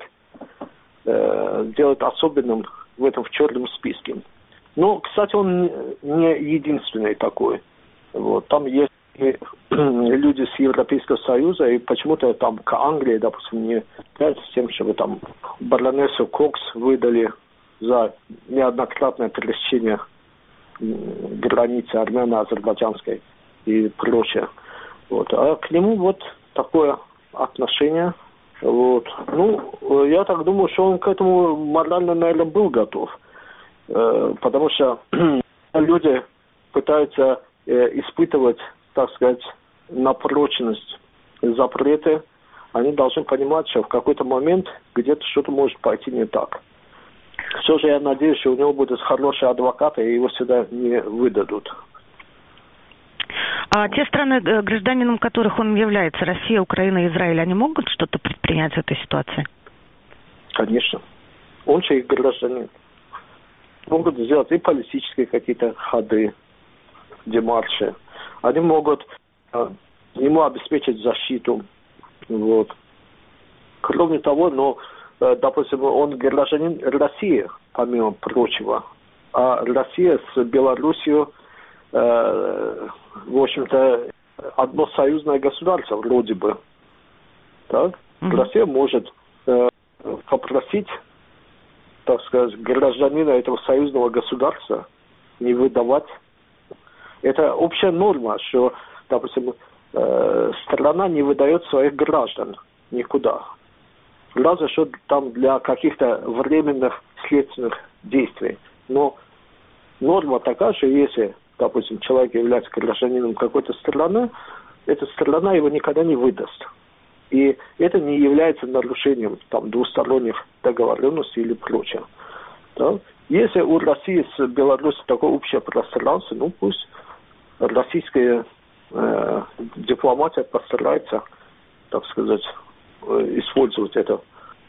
делает особенным в этом в черном списке. Но, кстати, он не единственный такой. Вот, там есть люди с Европейского Союза, и почему-то там к Англии, допустим, не является с тем, чтобы там баронессу Кокс выдали за неоднократное пересечение границы армяно-азербайджанской и прочее. Вот. А к нему вот такое отношение. Вот. Ну, я так думаю, что он к этому морально, наверное, был готов. Потому что люди пытаются испытывать, так сказать, на прочность запреты. Они должны понимать, что в какой-то момент где-то что-то может пойти не так. Все же я надеюсь, что у него будут хорошие адвокаты, и его сюда не выдадут. А те страны, гражданином которых он является, Россия, Украина, Израиль, они могут что-то предпринять в этой ситуации? Конечно. Он же их гражданин. Могут сделать и политические какие-то ходы, демарши. Они могут ему обеспечить защиту. Вот. Кроме того, допустим, он гражданин России, помимо прочего. А Россия с Белоруссией, в общем-то, одно союзное государство, вроде бы. Так? Россия может попросить, так сказать, гражданина этого союзного государства не выдавать. Это общая норма, что, допустим, страна не выдает своих граждан никуда. Разве что там для каких-то временных следственных действий. Но норма такая, что если, допустим, человек является гражданином какой-то страны, эта страна его никогда не выдаст. И это не является нарушением там двусторонних договоренностей или прочее. Да? Если у России с Беларусью такое общее пространство, ну пусть российская дипломатия постарается, так сказать, использовать это.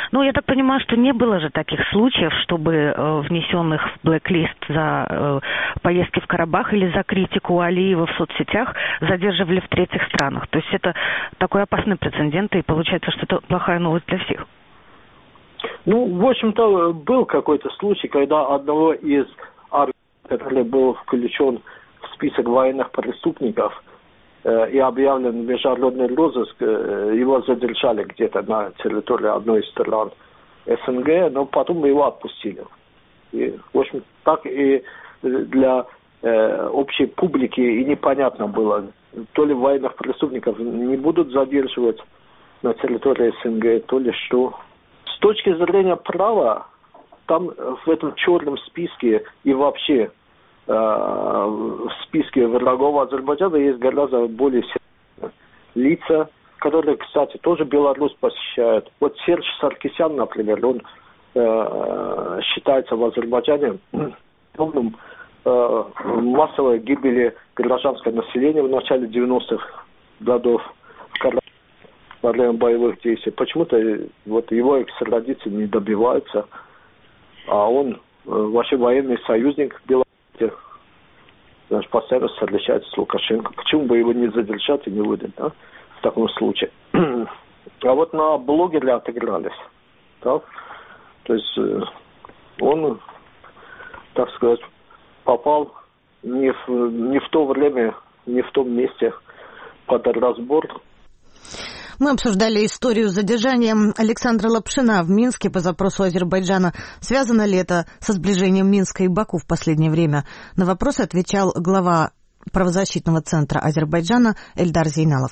Ну, я так понимаю, что не было же таких случаев, чтобы внесенных в блэк-лист за поездки в Карабах или за критику Алиева в соцсетях задерживали в третьих странах. То есть это такой опасный прецедент, и получается, что это плохая новость для всех. Ну, в общем-то, был какой-то случай, когда одного из который был включен в список военных преступников и объявлен международный розыск, его задержали где-то на территории одной из стран СНГ, но потом его отпустили. И, в общем, так и для общей публики и непонятно было, то ли военных преступников не будут задерживать на территории СНГ, то ли что. С точки зрения права, там в этом черном списке и вообще в списке врагов Азербайджана есть гораздо более серьезные лица, которые, кстати, тоже Беларусь посещают. Вот Серж Саркисян, например, он считается в Азербайджане виновным массовой гибели гражданского населения в начале 90-х годов во время боевых действий. Почему-то вот его экстрадиции не добиваются, а он вообще военный союзник Беларуси, значит, постоянно встречается с Лукашенко. Почему бы его не задержать и не выдать, да, в таком случае? А вот на блогере отыгрались, да? То есть он, так сказать, попал не в то время, не в том месте под разбор. Мы обсуждали историю задержания Александра Лапшина в Минске по запросу Азербайджана. Связано ли это со сближением Минска и Баку в последнее время? На вопросы отвечал глава правозащитного центра Азербайджана Эльдар Зейналов.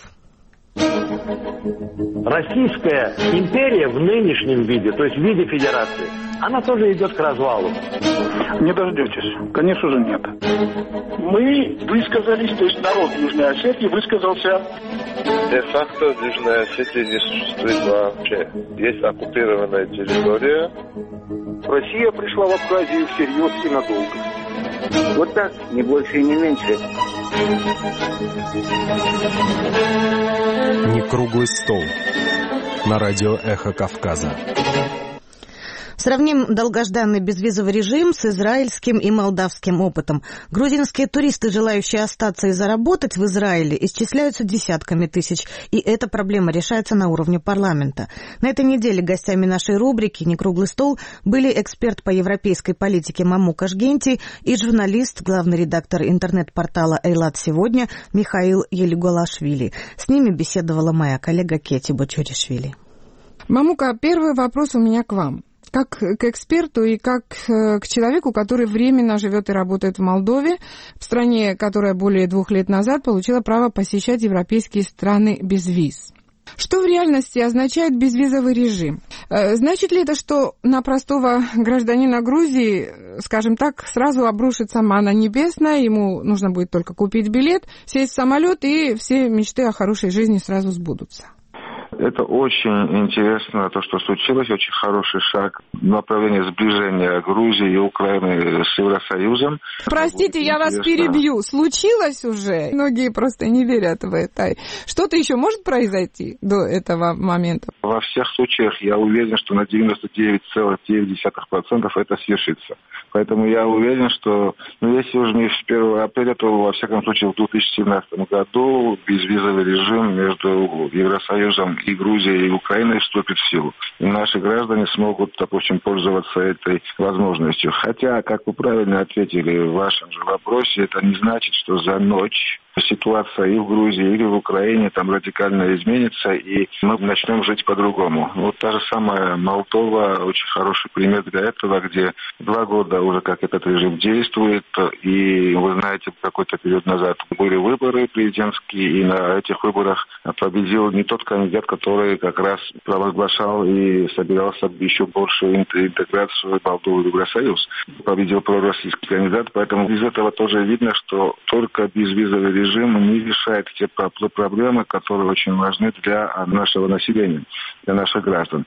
Российская империя в нынешнем виде, то есть в виде федерации, она тоже идет к развалу. Не дождетесь. Конечно же, нет. Мы высказались, то есть народ Южной Осетии высказался. Де-факто в Южной Осетии не существует вообще. Есть оккупированная территория. Россия пришла в Абхазию всерьез и надолго. Вот так, не больше и не меньше. Не круглый стол. На радио «Эхо Кавказа». Сравним долгожданный безвизовый режим с израильским и молдавским опытом. Грузинские туристы, желающие остаться и заработать в Израиле, исчисляются десятками тысяч, и эта проблема решается на уровне парламента. На этой неделе гостями нашей рубрики «Не круглый стол» были эксперт по европейской политике Мамук Ашгенти и журналист, главный редактор интернет-портала «Эйлат сегодня» Михаил Елиголашвили. С ними беседовала моя коллега Кети Бочуришвили. Мамука, первый вопрос у меня к вам. Как к эксперту и как к человеку, который временно живет и работает в Молдове, в стране, которая более 2 лет назад получила право посещать европейские страны без виз. Что в реальности означает безвизовый режим? Значит ли это, что на простого гражданина Грузии, скажем так, сразу обрушится манна небесная, ему нужно будет только купить билет, сесть в самолет, и все мечты о хорошей жизни сразу сбудутся? Это очень интересно, то, что случилось, очень хороший шаг в направлении сближения Грузии и Украины с Евросоюзом. Простите, я вас перебью. Случилось уже? Многие просто не верят в это. Что-то еще может произойти до этого момента? Во всех случаях я уверен, что на 99,9% это свершится. Поэтому я уверен, что если уже не с 1 апреля, то во всяком случае в 2017 году безвизовый режим между Евросоюзом и Грузией и Украиной вступит в силу. И наши граждане смогут, допустим, пользоваться этой возможностью. Хотя, как вы правильно ответили в вашем же вопросе, это не значит, что за ночь ситуация и в Грузии, или в Украине там радикально изменится, и мы начнем жить по-другому. Вот та же самая Молдова, очень хороший пример для этого, где 2 года уже как этот режим действует, и вы знаете, какой-то период назад были выборы президентские, и на этих выборах победил не тот кандидат, который как раз провозглашал и собирался еще больше интеграцию Молдовы в Евросоюз. Победил пророссийский кандидат, поэтому из этого тоже видно, что только безвизовый режим не решает те проблемы, которые очень важны для нашего населения, для наших граждан.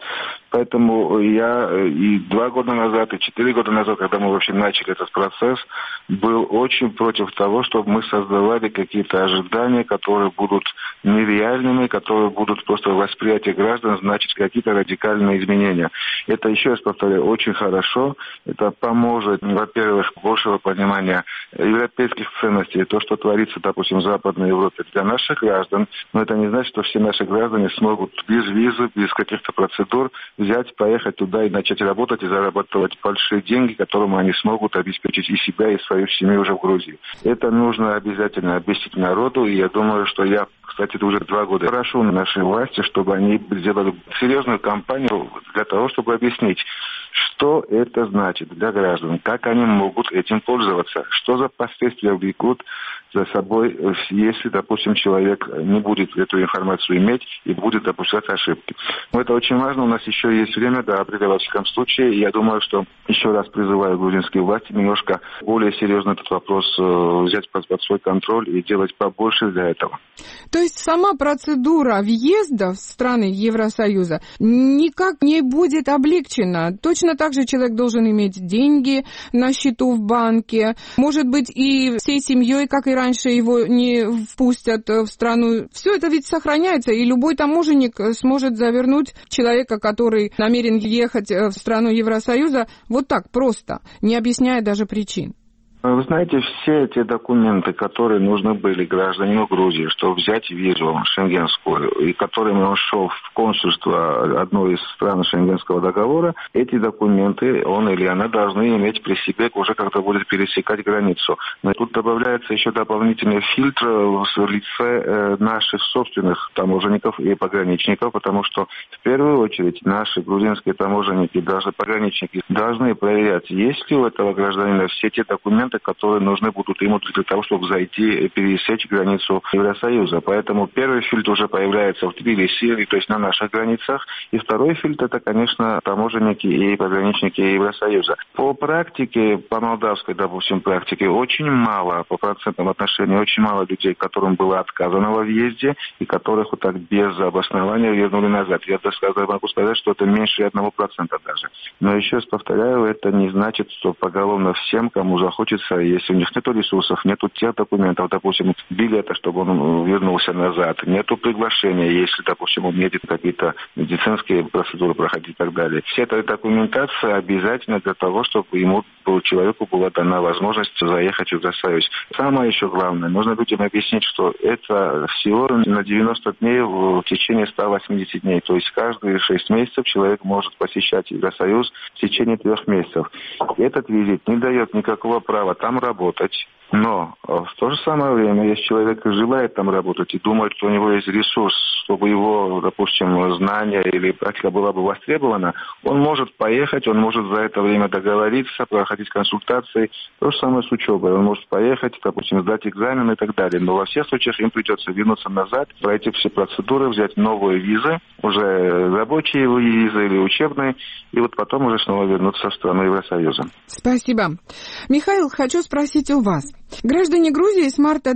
Поэтому я и 2 года назад, и 4 года назад, когда мы вообще начали этот процесс, был очень против того, чтобы мы создавали какие-то ожидания, которые будут нереальными, которые будут просто восприятие граждан, значит, какие-то радикальные изменения. Это, еще раз повторяю, очень хорошо. Это поможет, во-первых, большего понимания европейских ценностей, то, что творится, допустим, в Западной Европе для наших граждан. Но это не значит, что все наши граждане смогут без визы, без каких-то процедур взять, поехать туда и начать работать и зарабатывать большие деньги, которыми они смогут обеспечить и себя, и свою семью уже в Грузии. Это нужно обязательно объяснить народу, и я думаю, что я, кстати, уже 2 года прошу наши власти, чтобы они сделали серьезную кампанию для того, чтобы объяснить, что это значит для граждан, как они могут этим пользоваться, что за последствия влекут за собой, если, допустим, человек не будет эту информацию иметь и будет допускать ошибки. Но это очень важно, у нас еще есть время до апреля во всяком случае, и я думаю, что еще раз призываю грузинские власти немножко более серьезно этот вопрос взять под свой контроль и делать побольше для этого. То есть сама процедура въезда в страны Евросоюза никак не будет облегчена. Точно так же человек должен иметь деньги на счету в банке, может быть, и всей семьей, как и раньше, его не впустят в страну. Все это ведь сохраняется, и любой таможенник сможет завернуть человека, который намерен ехать в страну Евросоюза, вот так просто, не объясняя даже причин. Вы знаете, все эти документы, которые нужны были гражданину Грузии, чтобы взять визу шенгенскую, и которыми он шел в консульство одной из стран Шенгенского договора, эти документы он или она должны иметь при себе уже когда будет пересекать границу. Но тут добавляется еще дополнительный фильтр в лице наших собственных таможенников и пограничников, потому что в первую очередь наши грузинские таможенники, даже пограничники, должны проверять, есть ли у этого гражданина все те документы, которые нужны будут ему для того, чтобы зайти и пересечь границу Евросоюза. Поэтому первый фильтр уже появляется в Тбилиси, то есть на наших границах. И второй фильтр, это, конечно, таможенники и пограничники Евросоюза. По практике, по молдавской, допустим, практике, очень мало, по процентным отношениям, очень мало людей, которым было отказано во въезде, и которых вот так без обоснования вернули назад. Я могу сказать, что это меньше 1% даже. Но еще раз повторяю, это не значит, что поголовно всем, кому захочется, если у них нет ресурсов, нету тех документов, допустим, билета, чтобы он вернулся назад, нету приглашения, если, допустим, он едет какие-то медицинские процедуры проходить и так далее. Вся эта документация обязательно для того, чтобы человеку была дана возможность заехать в Евросоюз. Самое еще главное, нужно людям объяснить, что это всего на 90 дней в течение 180 дней. То есть каждые 6 месяцев человек может посещать Евросоюз в течение 3 месяцев. Этот визит не дает никакого права там работать. Но в то же самое время, если человек желает там работать и думает, что у него есть ресурс, чтобы его, допустим, знания или практика была бы востребована, он может поехать, он может за это время договориться, проходить консультации. То же самое с учебой. Он может поехать, допустим, сдать экзамен и так далее. Но во всех случаях им придется вернуться назад, пройти все процедуры, взять новые визы, уже рабочие визы или учебные, и вот потом уже снова вернуться в страну Евросоюза. Спасибо. Михаил, хочу спросить у вас. Граждане Грузии с марта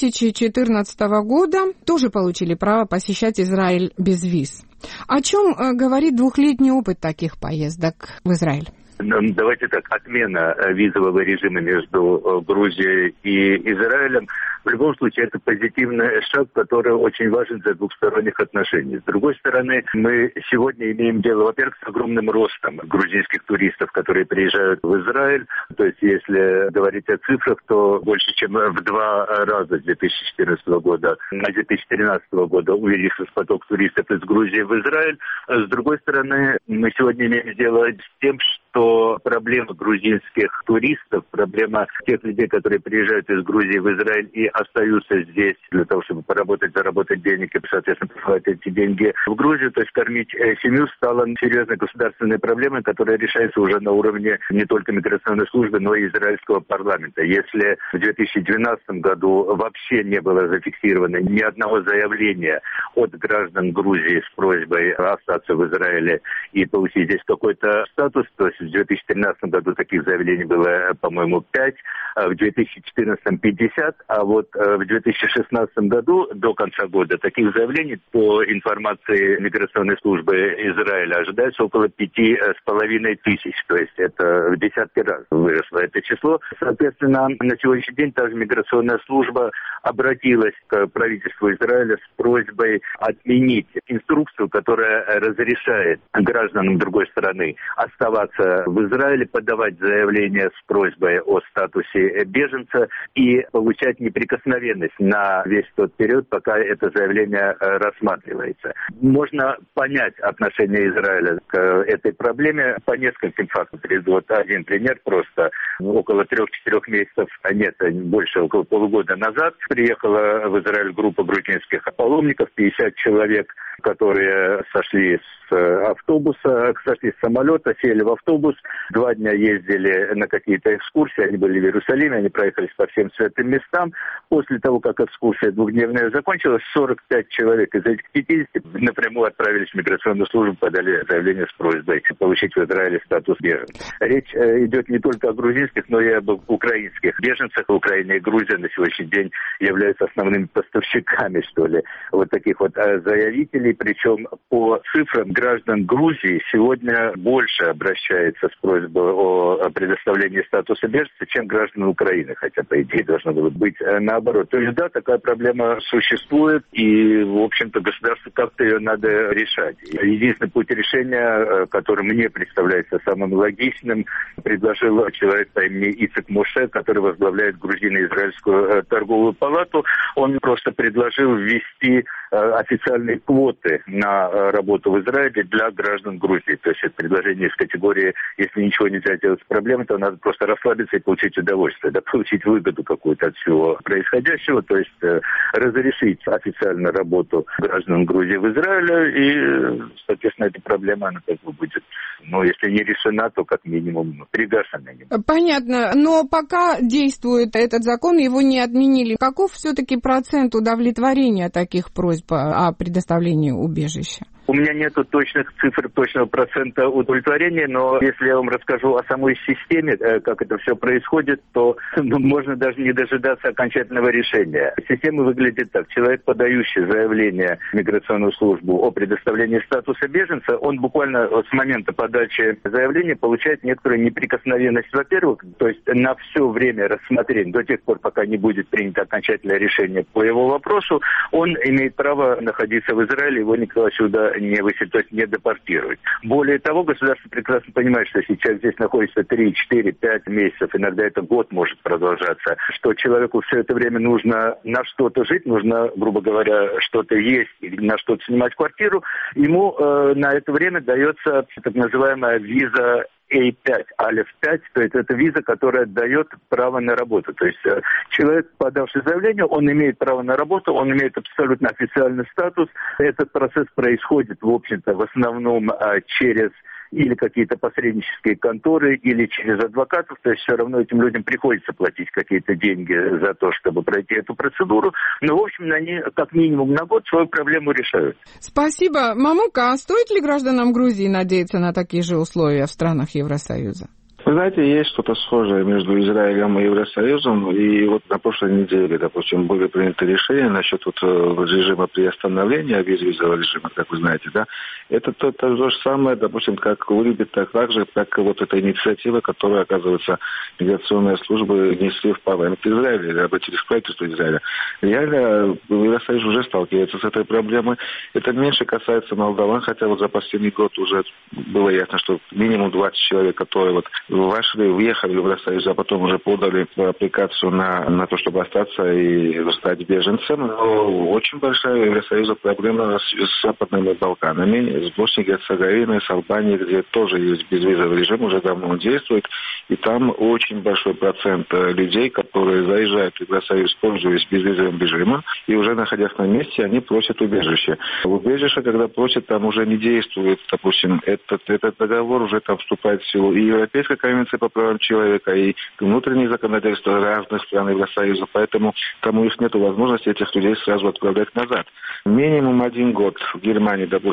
2014 года тоже получили право посещать Израиль без виз. О чем говорит 2-летний опыт таких поездок в Израиль? Давайте так, отмена визового режима между Грузией и Израилем в любом случае это позитивный шаг, который очень важен для двухсторонних отношений. С другой стороны, мы сегодня имеем дело, во-первых, с огромным ростом грузинских туристов, которые приезжают в Израиль. То есть, если говорить о цифрах, то больше, чем в 2 раза с 2014 года на 2013 года увеличился поток туристов из Грузии в Израиль. С другой стороны, мы сегодня имеем дело с тем, что проблема грузинских туристов, проблема тех людей, которые приезжают из Грузии в Израиль и остаются здесь для того, чтобы поработать, заработать денег и, соответственно, посылать эти деньги в Грузию, то есть кормить семью, стала серьезной государственной проблемой, которая решается уже на уровне не только миграционной службы, но и израильского парламента. Если в 2012 году вообще не было зафиксировано ни одного заявления от граждан Грузии с просьбой остаться в Израиле и получить здесь какой-то статус, то в 2013 году таких заявлений было, по-моему, 5, в 2014 50, а вот в 2016 году до конца года таких заявлений по информации миграционной службы Израиля ожидается около 5,5 тысяч, то есть это в десятки раз выросло это число. Соответственно, на сегодняшний день также миграционная служба обратилась к правительству Израиля с просьбой отменить инструкцию, которая разрешает гражданам другой страны оставаться в Израиле, подавать заявление с просьбой о статусе беженца и получать неприкосновенность на весь тот период, пока это заявление рассматривается. Можно понять отношение Израиля к этой проблеме по нескольким фактам. Вот один пример просто. Около 3-4 месяцев, больше, около полугода назад приехала в Израиль группа грузинских паломников, 50 человек, которые сошли с самолета, сели в автобус, 2 дня ездили на какие-то экскурсии, они были в Иерусалиме, они проехались по всем святым местам. После того, как экскурсия двухдневная закончилась, 45 человек из этих 50 напрямую отправились в миграционную службу, подали заявление с просьбой получить в Израиле статус беженца. Речь идет не только о грузинских, но и об украинских беженцах. Украина и Грузия на сегодняшний день являются основными поставщиками, вот таких вот заявителей. Причем по цифрам граждан Грузии сегодня больше обращается с просьбой о предоставлении статуса беженца, чем граждан Украины, хотя, по идее, должно было быть наоборот. То есть, да, такая проблема существует, и, в общем-то, государству как-то ее надо решать. Единственный путь решения, который мне представляется самым логичным, предложил человек по имени Ицек Моше, который возглавляет грузино-израильскую торговую палату. Он просто предложил ввести официальные квоты на работу в Израиле для граждан Грузии. То есть это предложение из категории, если ничего нельзя делать с проблемой, то надо просто расслабиться и получить удовольствие, получить выгоду какую-то от всего происходящего, то есть разрешить официально работу граждан Грузии в Израиле, и, соответственно, эта проблема, она будет, если не решена, то как минимум пригашена. Понятно, но пока действует этот закон, его не отменили. Каков все-таки процент удовлетворения таких просьб о предоставлении убежища? У меня нету точных цифр, точного процента удовлетворения, но если я вам расскажу о самой системе, как это все происходит, то можно даже не дожидаться окончательного решения. Система выглядит так. Человек, подающий заявление в миграционную службу о предоставлении статуса беженца, он буквально с момента подачи заявления получает некоторую неприкосновенность, во-первых, то есть на все время рассмотрения, до тех пор, пока не будет принято окончательное решение по его вопросу, он имеет право находиться в Израиле, его никто сюда не выселить, то есть не депортировать. Более того, государство прекрасно понимает, что если человек здесь находится 3, 4, 5 месяцев, иногда это год может продолжаться, что человеку все это время нужно на что-то жить, нужно, грубо говоря, что-то есть, на что-то снимать квартиру, ему на это время дается так называемая виза A5, Алиф-5, то есть это виза, которая дает право на работу. То есть человек, подавший заявление, он имеет право на работу, он имеет абсолютно официальный статус. Этот процесс происходит, в общем-то, в основном через или какие-то посреднические конторы, или через адвокатов, то есть все равно этим людям приходится платить какие-то деньги за то, чтобы пройти эту процедуру. Но, в общем, они как минимум на год свою проблему решают. Спасибо. Мамука, а стоит ли гражданам Грузии надеяться на такие же условия в странах Евросоюза? Вы знаете, есть что-то схожее между Израилем и Евросоюзом. И вот на прошлой неделе, допустим, были приняты решения насчет режима приостановления, безвизового режима, как вы знаете, да. Это то же самое, допустим, как в Либе, так же, как вот эта инициатива, которую, оказывается, миграционные службы несли в парламент Израиля, обратились к правительству Израиля. Реально, Евросоюз уже сталкивается с этой проблемой. Это меньше касается молдаван, хотя вот за последний год уже было ясно, что минимум 20 человек, которые въехали в Евросоюз, а потом уже подали аппликацию на то, чтобы остаться и стать беженцем. Но очень большая у Евросоюза проблема с Западными Балканами, с Боснией и Герцеговиной, с Албанией, где тоже есть безвизовый режим, уже давно он действует. И там очень большой процент людей, которые заезжают в Евросоюз, пользуясь безвизовым режимом, и уже находясь на месте, они просят убежище. Убежище, когда просят, там уже не действует, допустим, этот договор уже там вступает в силу. И Европейская конвенция по правам человека, и внутренние законодательства разных стран Евросоюза, поэтому там у них нет возможности этих людей сразу отправлять назад. Минимум 1 год в Германии, допустим, длится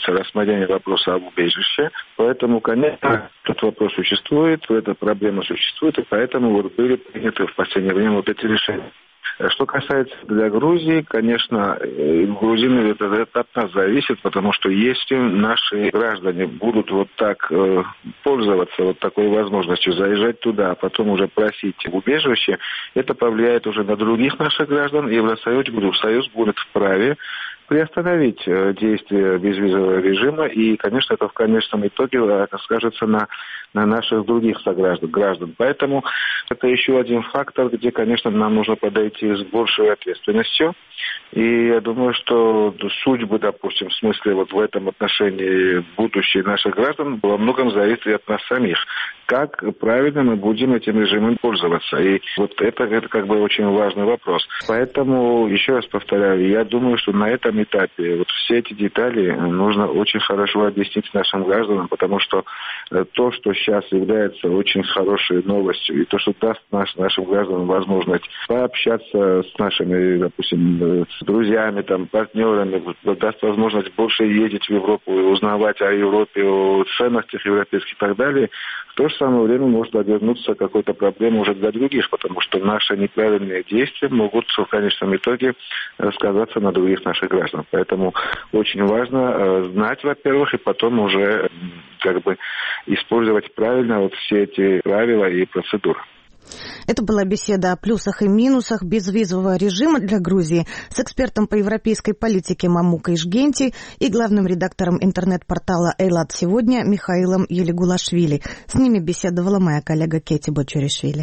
касается рассмотрения вопроса об убежище. Поэтому, конечно, этот вопрос существует, эта проблема существует, и поэтому вот были приняты в последнее время вот эти решения. Что касается для Грузии, конечно, грузины это от нас зависит, потому что если наши граждане будут вот так пользоваться вот такой возможностью, заезжать туда, а потом уже просить убежище, это повлияет уже на других наших граждан, и Евросоюз будет вправе приостановить действие безвизового режима, и, конечно, это в конечном итоге скажется на наших других граждан. Поэтому это еще один фактор, где, конечно, нам нужно подойти с большей ответственностью. И я думаю, что судьбы, допустим, в смысле вот в этом отношении будущее наших граждан во многом зависит от нас самих. Как правильно мы будем этим режимом пользоваться. И вот это как бы очень важный вопрос. Поэтому, еще раз повторяю, я думаю, что на этом этапе вот все эти детали нужно очень хорошо объяснить нашим гражданам, потому что то, что сейчас является очень хорошей новостью, и то, что даст нашим гражданам возможность пообщаться с нашими, допустим, друзьями, партнерами, даст возможность больше ездить в Европу и узнавать о Европе, о ценностях европейских и так далее, в то же самое время может обернуться какой-то проблемой уже для других, потому что наши неправильные действия могут в конечном итоге сказаться на других наших граждан. Поэтому очень важно знать, во-первых, и потом уже использовать правильно вот все эти правила и процедуры. Это была беседа о плюсах и минусах безвизового режима для Грузии с экспертом по европейской политике Мамукой Жгенти и главным редактором интернет-портала «Эйлат сегодня» Михаилом Елигулашвили. С ними беседовала моя коллега Кети Бочуришвили.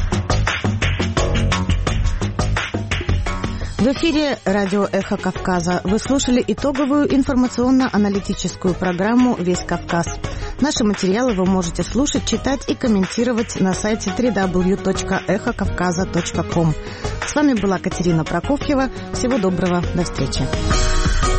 В эфире радио «Эхо Кавказа». Вы слушали итоговую информационно-аналитическую программу «Весь Кавказ». Наши материалы вы можете слушать, читать и комментировать на сайте www.эхокавказа.ком. С вами была Катерина Прокофьева. Всего доброго. До встречи.